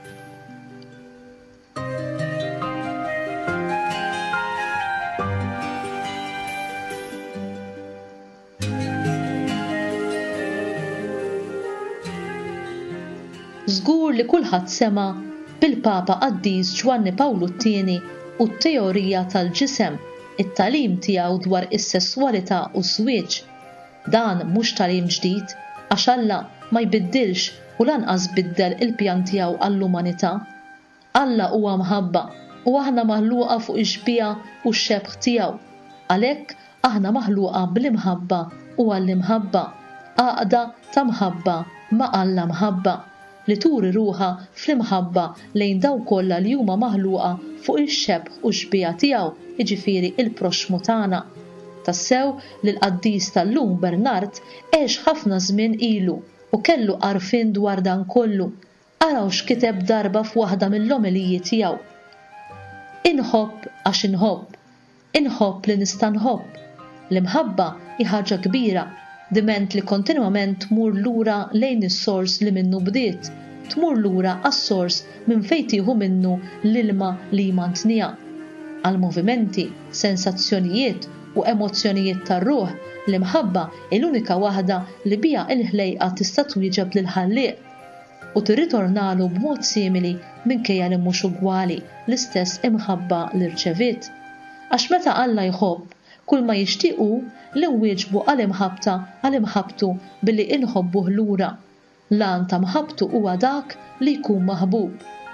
Żgur li kulħadd sema bil-Papa Qaddiż Ġwanni Pawlu II u t-teorija tal-ġisem, it-talim tiegħu dwar is-sesswalità u s-żwieġ. Dan mhux talim ġdid għax Alla ma jbiddilx u lanqas biddel il-pjan tiegħu għall-umanità. Alla huwa mħabba u aħna maħluqa fuq ix-xbija u x-xebħ tiegħu. Għalhekk aħna maħluqa bl-imħabba u għall-imħabba, għaqda ta' mħabba ma' Alla mħabba li turi ruħa fl-imħabba lejn daw kollha li huma maħluqa fuq ix-xebħ u x-xbija tiegħu, jiġifieri il-proxmu tagħna. Tassew li l-Qaddiż tal-lum Bernard għex ħafna żmien ilu u kellu għarfien dwar dan kollu. Araw x'kiteb darba f'waħda mill-omiliji tiegħu. Inħobb għax inħobb, inħobb li nista' nħobb. L-imħabba hi ħaġa kbira, diment li kontinwament tmur lura lejn is-sors li minnu bdiet, tmur lura għas-sors minn fejn tieħu minnu l-ilma li jmantnija. Għal-movimenti, sensazzjonijiet u emozzjonijiet tar-ruħ, l-imħabba l-unika waħda li biha il-ħlejqa tista' twieġeb lil-ħallieq u tirritornalu b'mod simili minkejja li mhux ugwali l-istess imħabba li rċeviet. Għax meta Alla jħobb, kull ma jixtiequ li nwieġbu għal-imħabtu billi inħobbuh lura. Lan ta' mħabtu huwa dak li jkun maħbub.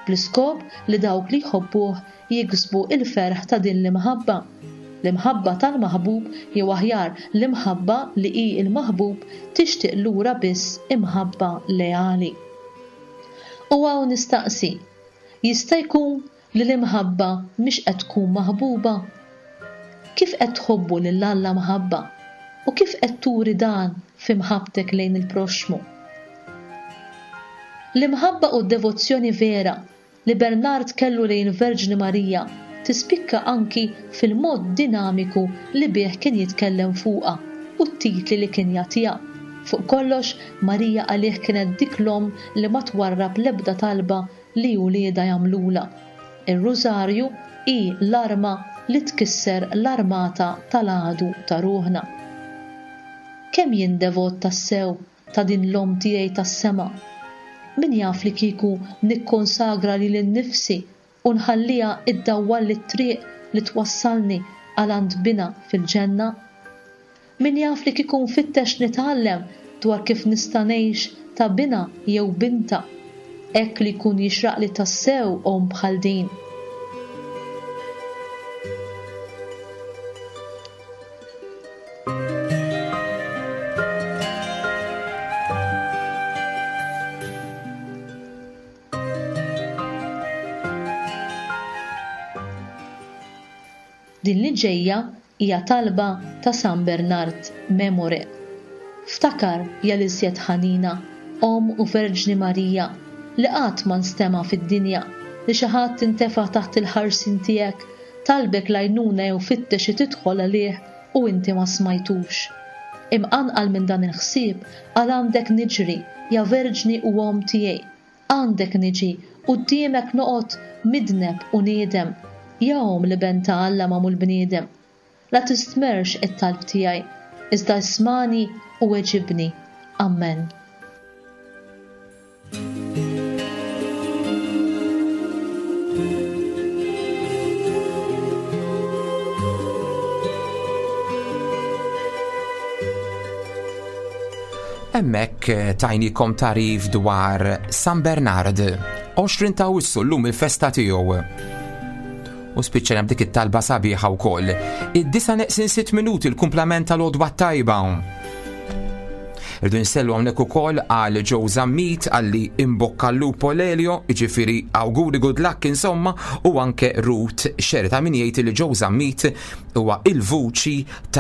bl-iskop li dawk li jħobbuh jiksbu il-ferħ ta' din l-imħabba. L-imħabba tal-maħbub jew aħjar l-imħabba li hi l-maħbub tixtieq lura biss imħabba leali. U hawn nistaqsi, jista' jkun li l-imħabba mhix qed tkun maħbuba? Kif qed tħobbu lil Alla mħabba u kif qed turi dan f'imħabbtek lejn il-proxmu? L-imħabba u d-devozzjoni vera li Bernard kellu lejn Verġni Marija tispikka anki fil-mod dinamiku li bih kien jitkellem fuqha u t-titli li kien jagħtiha. Fuq kollox, Marija għalih kienet dik l-om li ma twarrab l-ebda talba li wlieda jagħmlula. Ir-rużarju hi l-arma li tkisser l-armata tal-għadu ta' ruħna. Kemm jien devot tas-sew ta' din l-om tiegħi tas-sema? Min jaf li kieku nikkonsagra li l-nifsi u nħallija id-dawwal it-triq li twassalni għal għand bina fil-ġenna? Min jaf li kieku nfittex nitgħallem dwar kif nista' ngħix ta' bina jew binta, hekk li jkun jixraq li tassew bħal din. Din li ġejja hija talba ta' San Bernard Memore. Ftakar ja l-iżjed ħanina, Om u Verġni Marija, li qatt ma nstema' fid-dinja li xi ħadd intefa' taħt il-ħarsin tiegħek, talbek lajnuna jew fittex tidħol għalih u inti ma smajtux. Imqanqal minn dan il-ħsieb għal għandek niġri ja Verġni u Om tiegħi, għandek niġi quddiemek noqgħod midneb u niedem. Jawm li benta Alla mamul bniedem. La tistmerx it-talb tiegħi, iżda ismani u weġibni. Amen. Hemmhekk tajnikom tarif dwar San Bernard, 20 ta' Awwissu llum il-festa tiegħu. U spiċċa hemm dik it-talba sabiħa wkoll. Id-9:06 minuti l-kumplament tal-għodwa tajba. Irdu nsellu hawnhekk ukoll għal Joe Zammit għalli imbokka l-lupo Lelio, jiġifieri awguri good luck insomma, u anke Ruth Xerta min jgħid li Joe Zammit huwa il-vuċi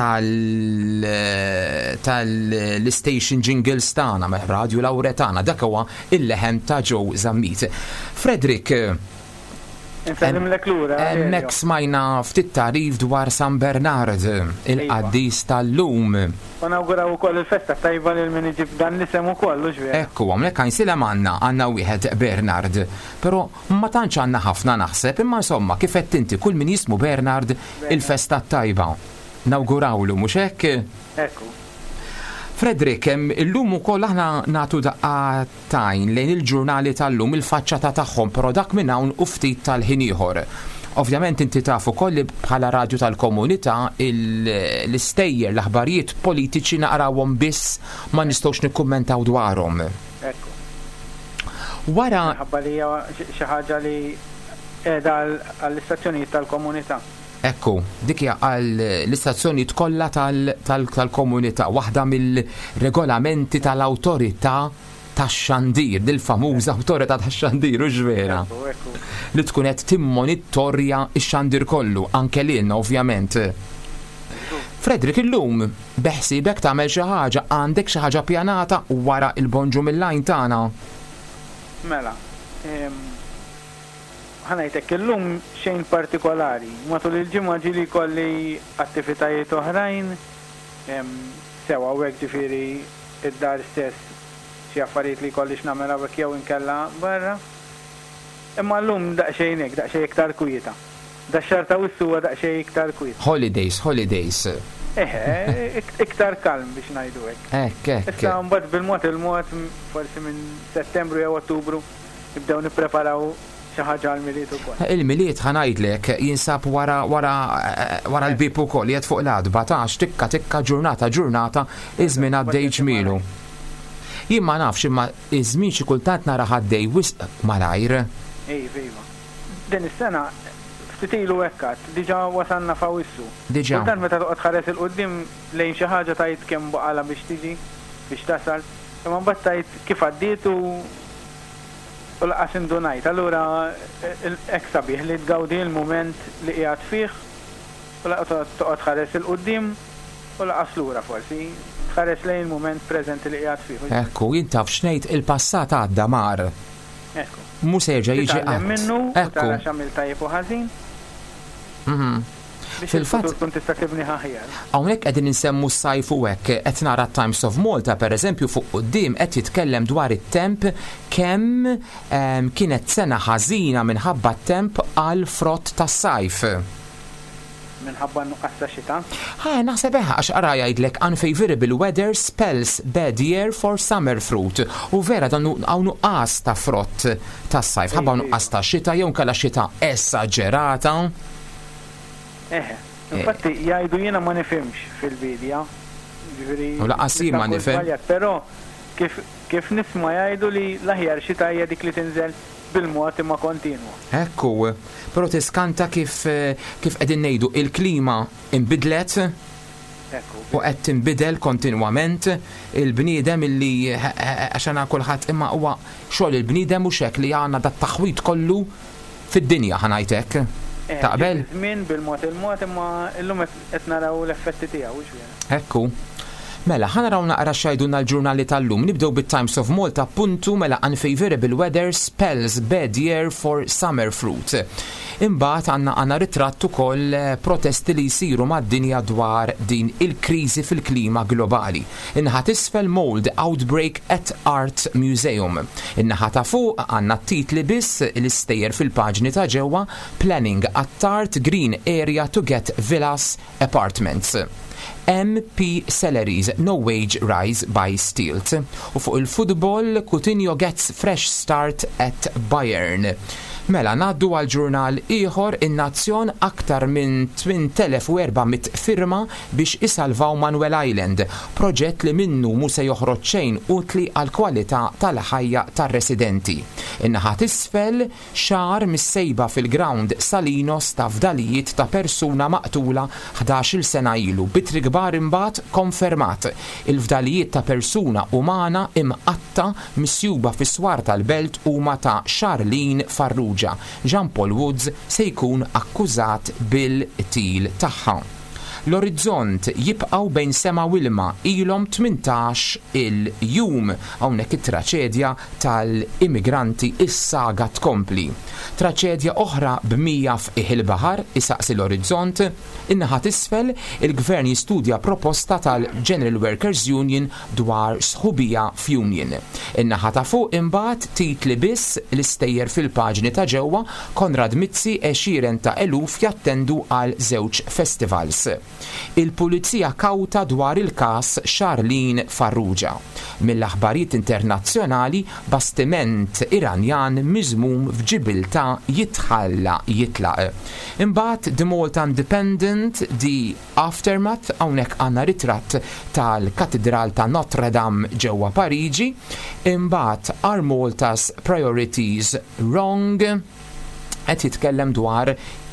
tal-station jingles tagħna ma' Radio Lawretana, dak huwa il-leħen ta' Joe Zammit. Frederick, Nsellimlek lura. Hemmhekk smajna ftit tarif dwar San Bernard, il-qaddis tal-lum. U nawguraw ukoll il-festa tajba lil min iġib dan l-isem ukoll, ġveri. Ekku, hawnhekk għajsilem għandna wieħed Bernard, però ma tantx għandna ħafna naħseb, imma insomma kif qed inti kull min jismu Bernard il-festa tajba. Nawgurawlu mhux hekk? Ekku. Frederick, illum ukoll aħna nagħtu daqqatajn lejn il-ġurnali tal-lum il-faċċata tagħhom, però dak minn hawn u ftit tal-ħin ieħor. Ovvjament inti tafu koll li bħala radju tal-komunità l-istejjer l-aħbarijiet politiċi naqrawhom biss ma nistgħux nikkummentaw dwarhom. Ekku. Wara ħabbalija xi ħaġa li qiegħda għall-istazzjonijiet tal-komunità. Ekku, dik hija l-istazzjonijiet kollha tal-komunità, waħda mill-regolamenti tal-awtorità tax-xandir, dil-famuża awtorità tax-xandir u ġvera. Li tkun qed timmonittorja x-xandir kollu, anke lilna ovvjament. Frederick, illum beħsibek tagħmel xi ħaġa, għandek xi ħaġa pjanata wara il-bonġu mill-lajn tagħna? Mela, ħanajtek illum xejn partikolari. Matul il-ġimgħa ġieli kolli attivitajiet oħrajn, sewa hawnhekk ġifieri id-dar stess xi affarijiet li kollix nagħmel hawnhekk jew inkella barra. Imma llum daqsxejn hekk, daqsxejn iktar kwieta. Dax-xahar ta' Awwissu huwa daqsxejn iktar kwieta. Holidays. Iktar kalm biex ngħidu hekk. Hekk. Issa mbagħad bil-mod forsi minn Settembru jew Ottubru nibdew nippreparaw xi ħaġa għall-miliet ukoll. Il-miliet ħanajdlek jinsab wara l-bib ukoll jgħid fuq l-adba tax tikka ġurnata iż-żmien għaddej ġmielu. Jien ma nafx imma iż-żmien xi kultant nara ħaddej wisq malajr. Iva. Din is-sena ftit ilu hekkat, diġà wasalna fawissu. Diġà. Kultant meta toqgħod tħares il-qudiem lejn xi ħaġa tgħid kemm baqala biex tiġi biex tasal, imma mbagħad tgħid kif għaddiet u laqas indunajt. Allura hekk sabiħ li tgawdi l-mument li qiegħed fih u laqgħod toqgħod tħares il-qudiem u laqas lura forsi tħares lejn il-mument preżenti li qiegħed fih. Ekku, jintaf xnejt il-passat għadda mar. Ekku. Mu serġa' jiġi qatt. Minnu u tara x'għamil tajjeb u ħażin. Fil-fatt tkun tista' tibni aħjar. Hawnhekk qegħdin insemmu s-sajf u hekk qed nara Times of Malta pereżempju fuq quddiem qed jitkellem dwar it-temp kemm kienet sena ħażina minħabba t-temp għal frott tas-sajf. Minħabba nuqqas ta' xita? Naħseb għax ara jgħidlek unfavorable weather spells bad year for summer fruit. U vera dan hawn nuqqas ta' frott tas-sajf, ħabba nuqqas ta' xita jew nkella xita esaġerata. Infatti jgħidu jiena ma nifhimx fil-bidja. U laqas jien ma nifhem. Però kif nisma' jgħidu li l-aħjar xita hija dik li tinżel bil-mod imma kontinwa. Ekku, però tiskanta kif qegħdin ngħidu il-klima inbidlet u qed tinbidel kontinwament il-bniedem illi għaxana kulħadd imma huwa xogħol il-bniedem u xek li għandna dat-taħwit kollu fid-dinja ħanajtek. Taqbel? Żmien bil-mod il-mod imma illum qed naraw l-effetti tiegħu x'wien. Ekku. Mela, ħanaraw naqra xajduna l-ġurnali tal-lum. Nibdew bit-Times of Malta puntu mela unfavorable weather spells bad year for summer fruit. Imbagħad għandna ritratt ukoll protesti li jsiru mad-dinja dwar din il-kriżi fil-klima globali. Innaħa t'isfel mold outbreak at Art Museum. Innaħa ta' fuq għandna t-titli biss l-istejjer fil-paġni ta' ġewwa Planning at Art Green Area to get Villas Apartments. MP salaries, no wage rise by Stilt. U fuq il-futbol, Coutinho gets fresh start at Bayern. Mela, naddu għal ġurnal ieħor in-nazzjon aktar minn 8400 firma biex isalvaw Manuel Island, proġett li minnu mu se joħroġ xejn utli għal kwalità tal-ħajja tar-residenti. Innaħa t'isfel xar mis-sejba fil-ground Salinos ta' fdalijiet ta' persuna maqtula 11-il sena ilu, bitri kbar imbagħad konfermat. Il-fdalijiet ta' persuna umana imqatta misjuba fis-swar tal-belt huma ta' Charlene Farrugia. Jean Paul Woods se jkun akkużat bil-qtil tagħha. L-orizzont jibqaw bejn sema u ilma ilhom 18 il-jum hawnhekk it-traċedja tal-immigranti is-saga tkompli. Traċedja oħra b'100 f'qiegħ il-baħar isaqsi l-orizzont, in-naħa t'isfel il-gvern jistudja proposta tal-General Workers Union dwar sħubija f'union. In-naħa ta' fuq imbagħad titli biss l-istejjer fil-paġni ta' ġewwa Konrad Mizzi għexieren ta' eluf jattendu għal żewġ festivals. Il-Pulizija kawta dwar il-każ Charlene Farrugia. Mill-aħbarijiet internazzjonali, bastiment Iranjan miżmum f'Ġibilta jitħalla jitlaq. Imbagħad The Malta Independent di Aftermath hawnhekk għandna ritratt tal-Katedral ta' Notre Dame ġewwa Pariġi. Imbagħad Are Malta's Priorities Wrong? Qed jitkellem dwar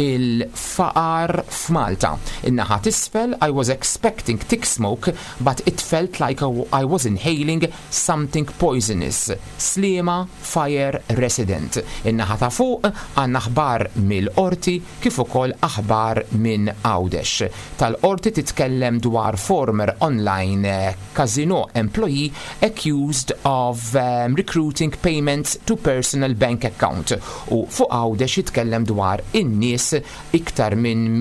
il-faqar f'Malta. In-naħa t'isfel I was expecting thick smoke but it felt like I was inhaling something poisonous. Sliema fire resident. In-naħa ta' fuq għandna aħbar mill-qorti kif ukoll aħbar minn Għawdex. Tal-qorti titkellem dwar former online casino employee accused of recruiting payments to personal bank account. U fuq Għawdex jitkellem dwar in-nies iktar minn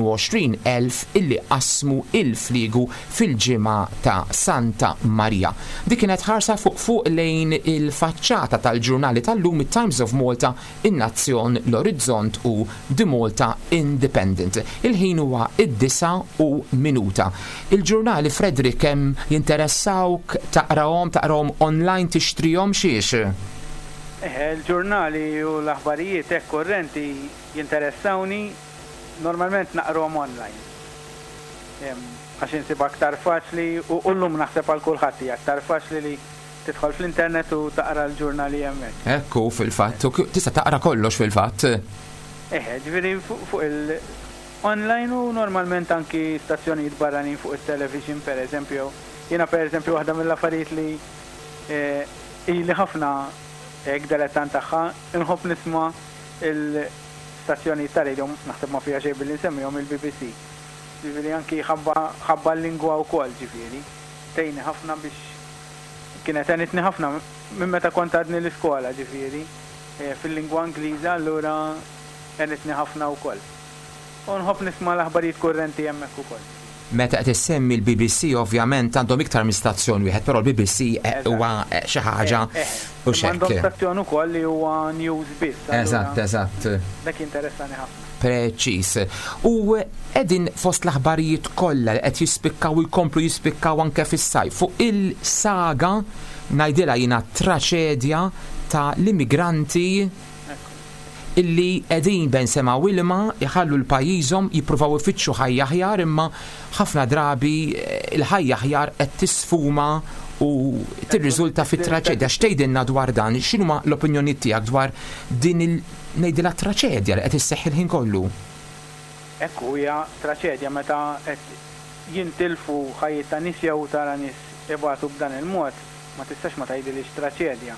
220,000 illi qasmu il-fliegu fil-ġimgħa ta' Santa Maria. Dik kienet ħarsa fuq lejn il-faċċata tal-ġurnali tal-lum it-Times of Malta, in-Nazzjon, l-Orizzont u The Malta Independent. Il-ħin huwa id-9:00. Il-ġurnali Fredrik kemm jinteressawk taqrawhom online tixtrihom xiex? Il-ġurnali u l-aħbarijiet hekk korrenti jinteressawni normalment naqrom online. Għax insib aktar faċli u llum naħseb għal kulħadd aktar faċli li tidħol fl-internet u taqra l-ġurnali hemmhekk. Ekku fil-fatt, tista' taqra kollox fil-fatt. Ġifieri fuq il-online u normalment anki stazzjonijiet barranin fuq it-television pereżempju. Jiena pereżempju waħda mill-affarijiet li ili ħafna hekk dilettant tagħha inħobb nisma' il-stazzjonijiet ta' radio naħseb ma fiha xejn billi nsemmihom il-BBC. Ġifieri anki ħabba l-lingwa wkoll ġifieri. Tejni ħafna biex kienet għenitni ħafna minn meta kont għadni l-iskola ġifieri fil-lingwa Ingliża allura għenitni ħafna wkoll. U nħobb nisma' l-aħbarijiet kurrenti hemmhekk ukoll. Meta qed issemmi l-BBC ovvjament għandhom iktar minn stazzjon wieħed, però l-BBC huwa xi ħaġa u xekk. Għandhom stazzjon ukoll li huwa news biss. Eżatt. Dak interessani ħafna. Preċis. U qegħdin fost l-aħbarijiet kollha li qed jispikkaw u jkomplu jispikkaw anke fis-sajf fuq il-saga ngħidilha jiena traċedja ta' l-immigranti illi qegħdin bensema wilma jħallu l-pajjiżhom jippruvaw ifittxu ħajja aħjar imma ħafna drabi il-ħajja aħjar qed tisfuma u tirriżulta fit-traċedja. X'tgħidilna dwar dan? X'inhuma l-opinjoni tiegħek dwar din ngħidilha traċedja li qed isseħħ il-ħin kollu? Ekku hija traċedja meta qed jintilfu ħajjiet ta' nies jew tara nies ibatu b'dan il-mod ma tistax ma tgħidilix traċedja.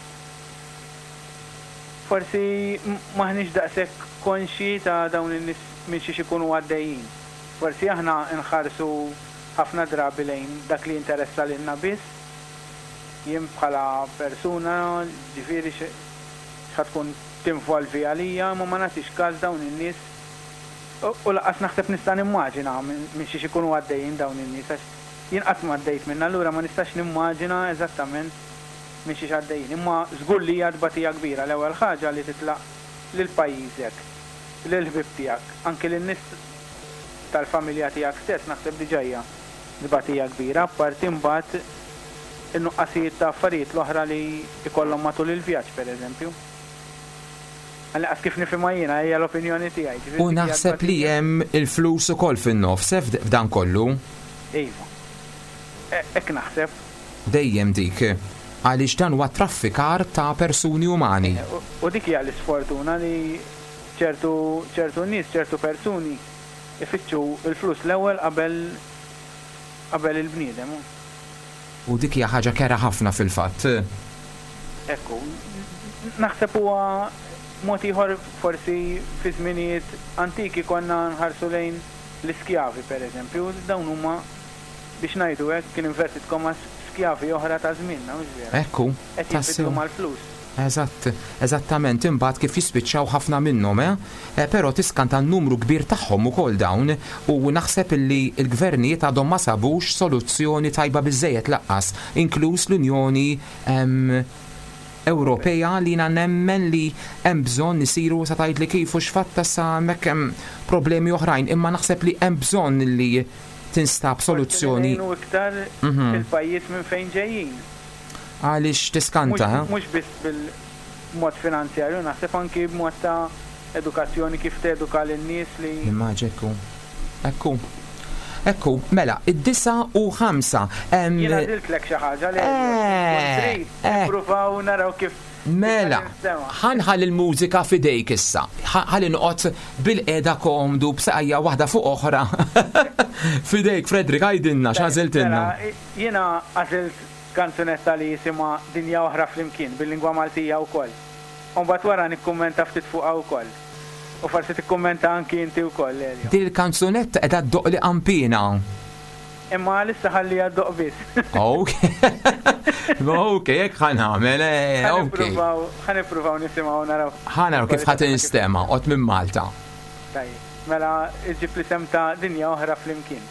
Forsi maħniex daqshekk konxi ta' dawn in-nies minn xi ikunu għaddejjin. Forsi aħna nħarsu ħafna drabi lejn dak li interessa lilna biss. Jien bħala persuna ġifieri x'ħatkun tinvolvi għalija ma nagħtix każ dawn in-nies u laqas naħseb nista' nimmaġina minn xi ikunu għaddejjin dawn in-nies għax jien qatt ma għaddejt minn allura ma nistax nimmaġina eżattament minn xi għaddejjin. Imma żgur li hija tbatija kbira l-ewwel ħaġa li titlaq lil pajjiżek, lil ħbieb tiegħek, anke lin-nies tal-familja tiegħek stess naħseb diġà hija tbatija kbira, apparti mbagħad in-nuqqasijiet ta' affarijiet l-oħra li jkollhom matul il-vjaġġ pereżempju. Għallaqas kif nifhimha jiena hija l-opinjoni tiegħi. U naħseb li hemm il-flus ukoll fin-nofs f'dan kollu. Iva. Hekk naħseb. Dejjem dik. Għaliex dan huwa traffikar ta' persuni umani. U dik hija l-isfortuna li ċertu nies, ċertu persuni ifittxu il-flus l-ewwel qabel il-bniedem. U dik hija ħaġa kera ħafna fil-fatt. Ekku, naħseb huwa mod ieħor forsi fi żminijiet antiki konna nħarsu lejn l-iskjavi pereżempju, dawn huma biex ngħidu hekk kien inverted commas skjavi oħra ta' żminna, mhux vera. Ekku, tassew mal-flus. Eżattament, imbagħad kif jispiċċaw ħafna minnhom, però tiskanta n-numru kbir tagħhom ukoll dawn u naħseb li l-gvernijiet għadhom ma sabux soluzzjoni tajba biżejjed laqqas, inkluż l-Unjoni Ewropea li nemmen li hemm bżonn isiru sa tgħidli kif u x'fatta sa hemmhekk hemm problemi oħrajn, imma naħseb li hemm bżonn li tinstab soluzzjoni. Iktar il-pajjiż minn fejn ġejjin. Għaliex tiskanta, Mhux biss bil-mod finanzjarju, naħseb anki b'mod ta' edukazzjoni kif teduka lin-nies li. Immaġi Ekku, mela, id-9 u 5. Jiena diltlek xi ħaġa li nippruvaw naraw kif. Mela, ħanħal il-mużika fidejk issa. Ħalli noqgħod bil-qiegħda komdu b'saqajja waħda fuq oħra. Fidejk, Fredrik, għajdilna x'għażiltilna. Jiena għażilt kanzunetta li jisimha Dinja Oħra Flimkien bil-lingwa Maltija wkoll. U mbagħad wara nikkummenta ftit fuqha wkoll. U forsi tikkummenta anki inti wkoll. Din il-kanzunetta qiegħda ddoq li qampina. Imma lissa ħalli għaddoq biss. Ok, jekk ħanħamel, ok. Ħanippruvaw nisimgħu naraw. Ħanaraw kif ħadd nistema' qod minn Malta. Tajjeb, mela iġib li sem ta' Dinja Oħra Flimkien.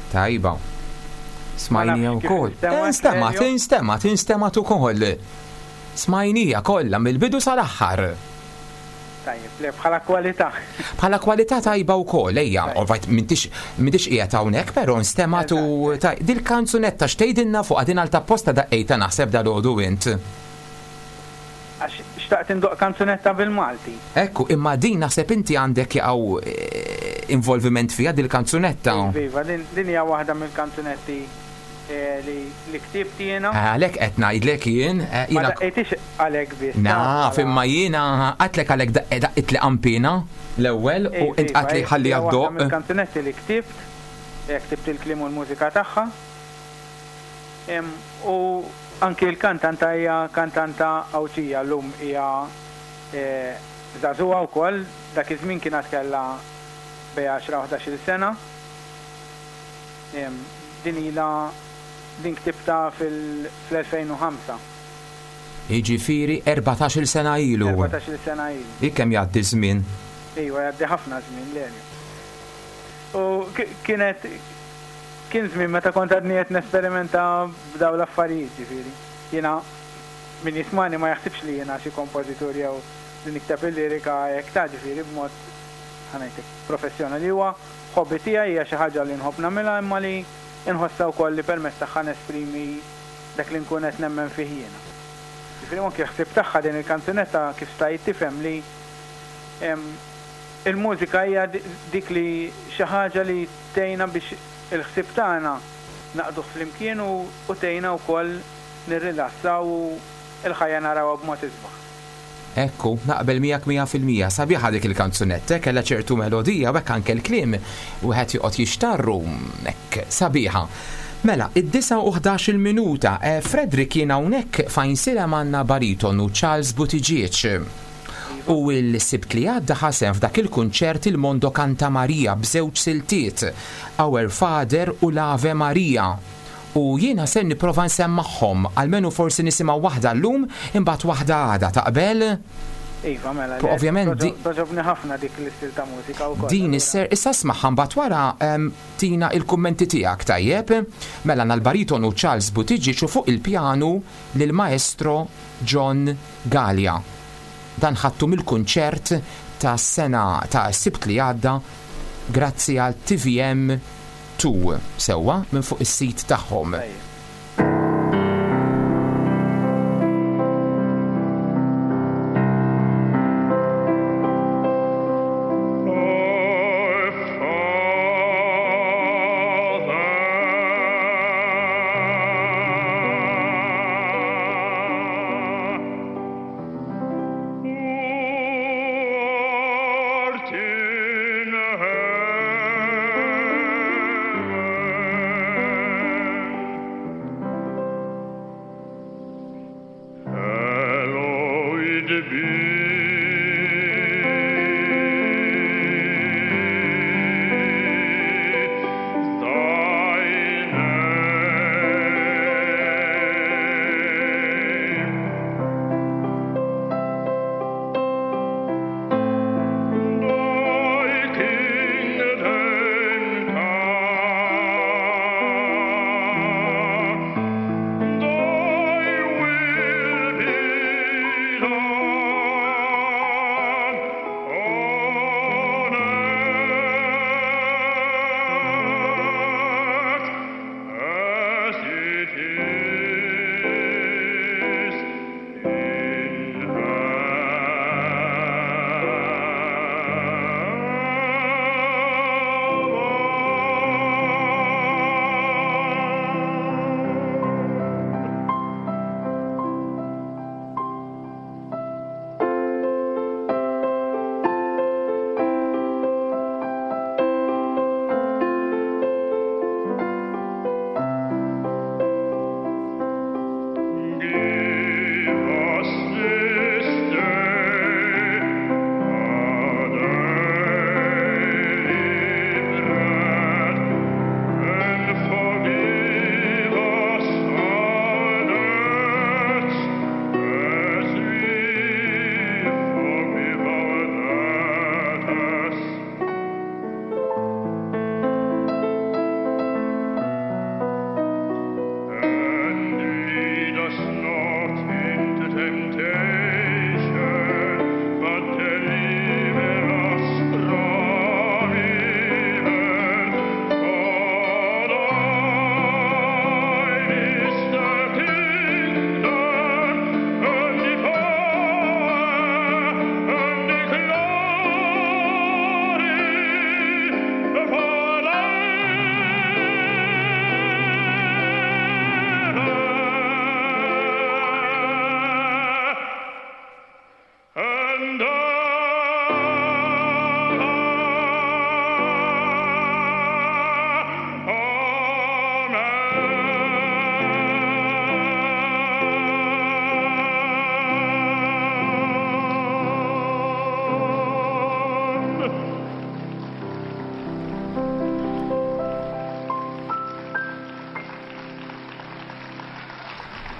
Tajba. Smajnija wkoll. Instemat ukoll. Smajnija kollha mill-bidu sal-aħħar. Tajjeb, bħala kwalità. Bħala kwalità tajba wkoll, ejja, orvajt m'intix qiegħed hawnhekk, però nstematu dil-kanzunetta x'tgħidilna fuq din għal tapposta daqqejta naħseb dalgħodu int. Għax xtaqt indoq kanzunetta bil-Malti. Ekku, imma din naħseb inti għandek jaqgħu involviment fiha dil-kanzunetta. Iva, din hija waħda mill-kanzunetti li ktibt jiena. Għalhekk qed ngħidlek jien. Ma daqqejtix għalhekk biss. Naf, imma jiena għatlek għalhekk daqqit li qampina l-ewwel u int qatli ħalli għaddoq. Mill-kanzunetti li ktibt il-kliem u l-mużika tagħha. U anki l-kantanta hija kantanta Awċija llum hija żagħżugħa wkoll dak iż-żmien kienet kellha bej 10-11 sena. Din ktibta fil-2005. Jiġifieri 14 sena ilu. 14 sena ilu. Kemm jgħaddi żmien? Ejwa, jgħaddi ħafna żmien Lenju. U kien żmien meta kont għadni qed nesperimenta b'daw l-affarijiet ġifieri. Jiena min jismani ma jaħsibx li jiena xi kompożitur jew li niktab il-lirika hekk ta' ġifieri b'mod ħanajtek professjonali huwa hobby tiegħi hija xi ħaġa li nħobb nagħmilha imma li inħossa wkoll li permezz tagħha nesprimi dak li nkun qed nemmen fih jiena. Ġifieri anke ħsieb tagħha din il-kanzunetta kif stajt tifhem li il-mużika hija dik li xi ħaġa li tgħinna biex il-ħsieb tagħna naqduh flimkien u tgħinna wkoll nirrilassaw u l-ħajja narawha b'mod isbaħ. Ekku, naqbel 100% sabiħa dik il-kanzunetta, kellha ċertu melodija bekk anke l-kliem wieħed joqgħod jixtarru hekk sabiħa. Mela, id-9:11 minuta, Fredrik kien hawnhekk fejn silem għandna baritonu Charles Buttigieg. U l-sibt li għadda ħasem f'dak il-kunċert il-Mondo Canta Marija b'żewġ siltiet, Our Father u l-Ave Marija. U jiena se nipprova nsemmaħħom, almenu forsi nisimgħu waħda llum imbagħad waħda għada taqbel. Iva, mela. Ovvjament toġobni ħafna dik l-istil ta' mużika wkoll. Din isser issa smaħħa mbagħad wara tina il-kummenti tiegħek tajjeb. Mela l-baritonu Charles Buttigieg u fuq il-pjanu lil maestro John Gallia. Dan ħattu mill-kunċert ta' sena ta' sibt li għadda grazzi għal TVM 2 sewwa minn fuq is-sit tagħhom.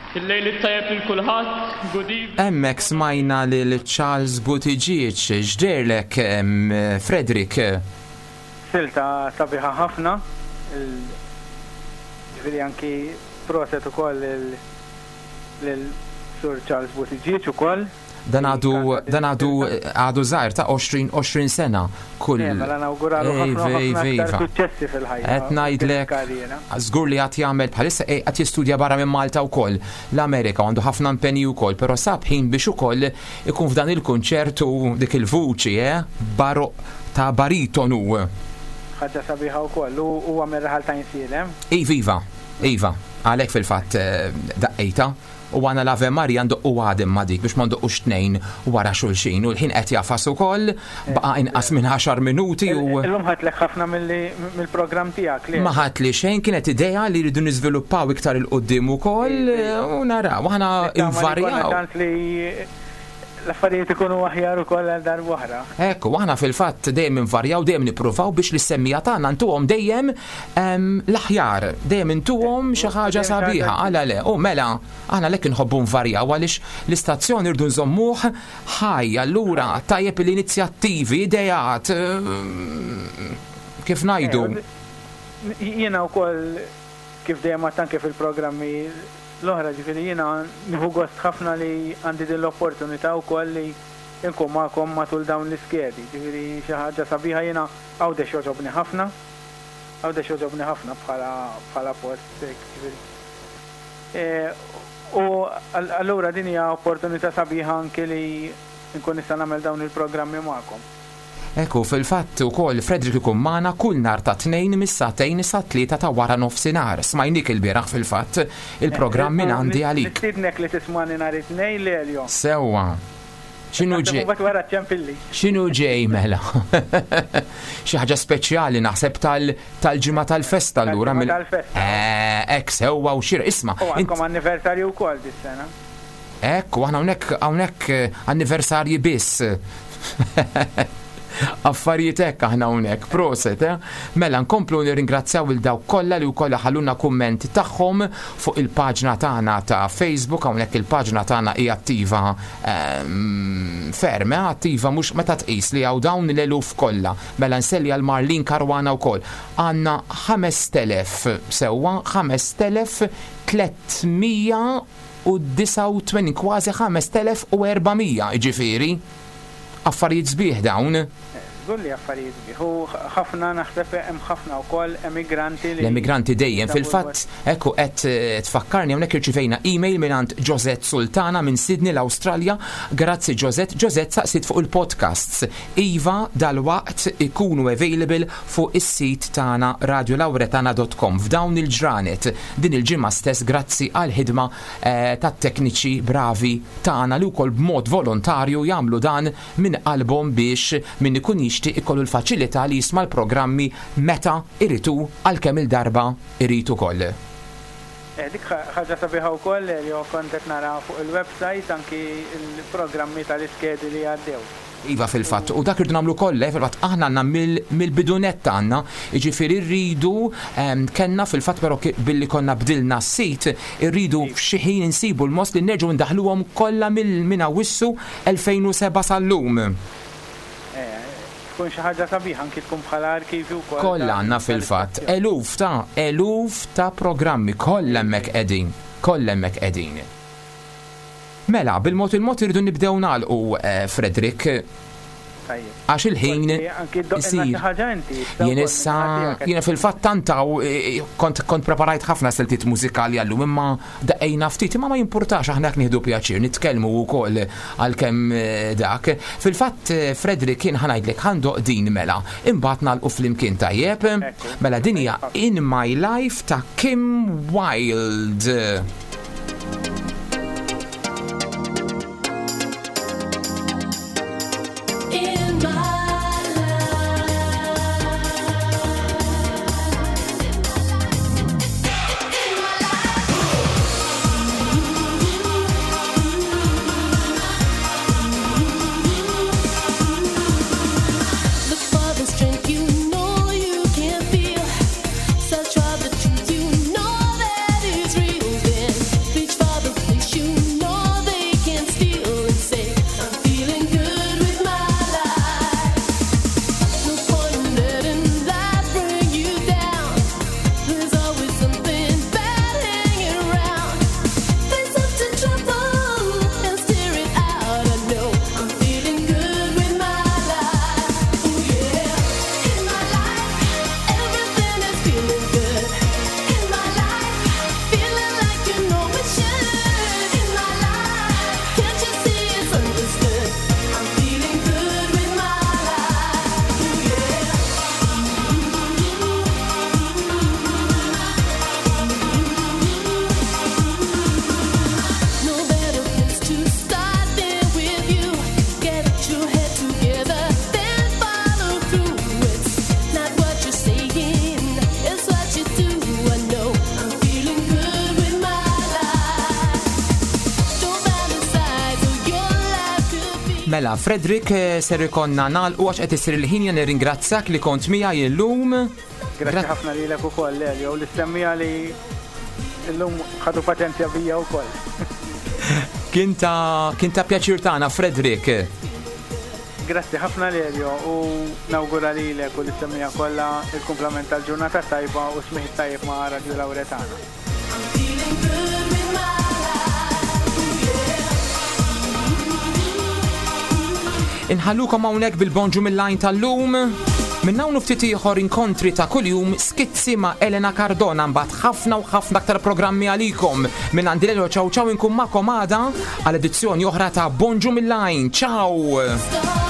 Il-lejl it-tajjeb lil kulħadd, good evening. Hemmhekk smajna lil Charles Buttigieg, x'derlek Fredrik? Silta sabiħa ħafna, ġifieri anki proset ukoll lil Sur Charles Buttigieg ukoll. Dan għadu żgħir ta' 20 sena kull. Mela nawguralu ħafna suċċessi fil-ħajja. Qed ngħidlek żgur li qed jagħmel bħalissa qed jistudja barra minn Malta wkoll l-Amerika għandu ħafna impenji wkoll, però sab ħin biex ukoll ikun f'dan il-kunċertu dik il-vuċi ta' baritonu. Ħaġa sabiħa wkoll huwa mir-raħal ta' Insielem. Iva, għalhekk fil-fatt daqqejta. U għana l-Ave Marja ndoqqu għadem ma dik biex ma ndoqqux tnejn wara xulxin u l-ħin qed jafas ukoll baqa' inqas minn 10 minuti u. Illum ħadlek ħafna mill-programm tiegħek li. Ma ħadli xejn, kienet idea li rridu niżviluppaw iktar il-qudiem ukoll u naraw aħna invarjaw. L-affarijiet ikunu aħjar ukoll għal dar oħra. Ekku, aħna fil-fatt dejjem invarjaw, dejjem nippruvaw biex l-semmija tagħna ntuhom dejjem l-aħjar, dejjem intuhom xi ħaġa sabiħa għala le. U mela aħna lek inħobbu nvarjaw għaliex l-istazzjoni rridu nżommuh ħaj, allura tajjeb l-inizjattivi, idejat kif ngħidu. Jiena wkoll kif dejjem anke fil-programmi l-oħra ġifieri jiena nieħu gost ħafna li għandi din l-opportunità wkoll li nkun magħkom matul dawn l-iskedi. Ġifieri xi ħaġa sabiħa jiena għawdex joġobni ħafna bħala post ġifieri. U allura din hija opportunità sabiħa anke li nkun nista' nagħmel dawn il-programmi magħkom. Ekku, fil-fatt ukoll Fredrik ikun magħna kull nhar ta' 2 mis-satejn sa 3 ta' wara nofsinhar. Smajnik il-bieraħ fil-fatt il-programm minn għandi għalik. Nistidnek li tismani nhar it-tnejn Lelio. Sewwa. X'inhu ġej mela? Xi ħaġa speċjali naħseb tal-ġimgħa tal-festa allura hekk sewwa u xir isma'. Għandkom anniversarju wkoll dis-sena. Ekku, aħna hawnhekk anniversarji biss. Affarijiet hekk aħna hawnhekk, proset, Mela nkomplu nirringrazzjaw il dawk kollha li wkoll ħalluna kummenti tagħhom fuq il-paġna tagħna ta' Facebook, hawnhekk il-paġna tagħna hija attiva ferm, attiva mhux meta tqis li hawn dawn l-eluf kollha. Mela nselli għal Marlin Karwana wkoll. Għandna 5,000 sewwa 5,389 kważi 5,400 ġifieri. Affarijiet sbieħ dawn. Gulli affarijiet sbieħ. U ħafna naħseb hemm ħafna wkoll emigranti li. L-emigranti dejjem fil-fatt ekku qed tfakkarni hawnhekk irċivejna email minn Josette Sultana minn Sydney l-Awstralja. Grazzi Josette. Josette saqsit fuq il-podcasts. Iva dalwaqt ikunu available fuq is-sit tagħna radiolauretana.com f'dawn il-ġranet. Din il-ġimgħa stess grazzi għal ħidma tat-tekniċi bravi tagħna li wkoll b'mod volontarju jagħmlu dan minn qalbhom biex min ikun jixtieq ikollu l-faċilità li jisma' l-programmi meta iritu għalkemm il-darba iritu ukoll. Dik ħaġa sabiħa wkoll li kont qed nara fuq il-website anki il-programmi tal-iskedi li għaddew. Iva fil-fatt, u dak irdu nagħmlu kollha fil-fatt aħna għandna mill-bidunet għandna, jiġifieri rridu kellna fil-fatt però billi konna bdilna s-sit, irridu f'xi ħin insibu l-most li nerġgħu ndaħluhom kollha minn Awwissu 2007 sal-lum. Tkun xi ħaġa sabiħa anke tkun bħala arkivi wkoll. Kollha għandna fil-fatt eluf ta' programmi kollha hemmhekk qegħdin. Mela, bil-mod il-mod irridu nibdew nagħlqu Fredrik. Għax il-ħin isir. Jiena fil-fatt tantaw kont preparajt ħafna seltiet mużikali għallum imma daqejna ftit imma ma jimpurtax aħna nieħdu pjaċir nitkellmu wkoll għalkemm dak. Fil-fatt Fredrik kien ħanajdlek ħandoq din mela imbagħad nagħlqu flimkien tajjeb. Mela din hija In My Life ta' Kim Wilde. Such are the truth, you know that it's real then. Mela, Fredrik, ser ikonna nagħlqu għax qed isir il-ħin nirringrazzjak li kont miegħi llum. Grazzi ħafna lilek ukoll Elio, u l-istemmija li llum ħadu paċenzja bija wkoll. Kien ta' pjaċir tagħna, Fredrik. Grazzi ħafna Elio u nawgura lilek u l-istemmija kollha il-kumplament tal-ġurnata tajba u smih tajjeb ma' Radio Lauretana. Inħallukom hawnhekk bil-bonġu mill-lajn tal-lum. Minn hawn ftit ieħor inkontri ta' kuljum skizzi ma' Elena Cardona mbagħad ħafna u ħafna aktar programmi għalikom. Minn għandi Elio ċaw inkun magħkom għada għal edizzjoni oħra ta' Bonġu mill-lajn. Ciao!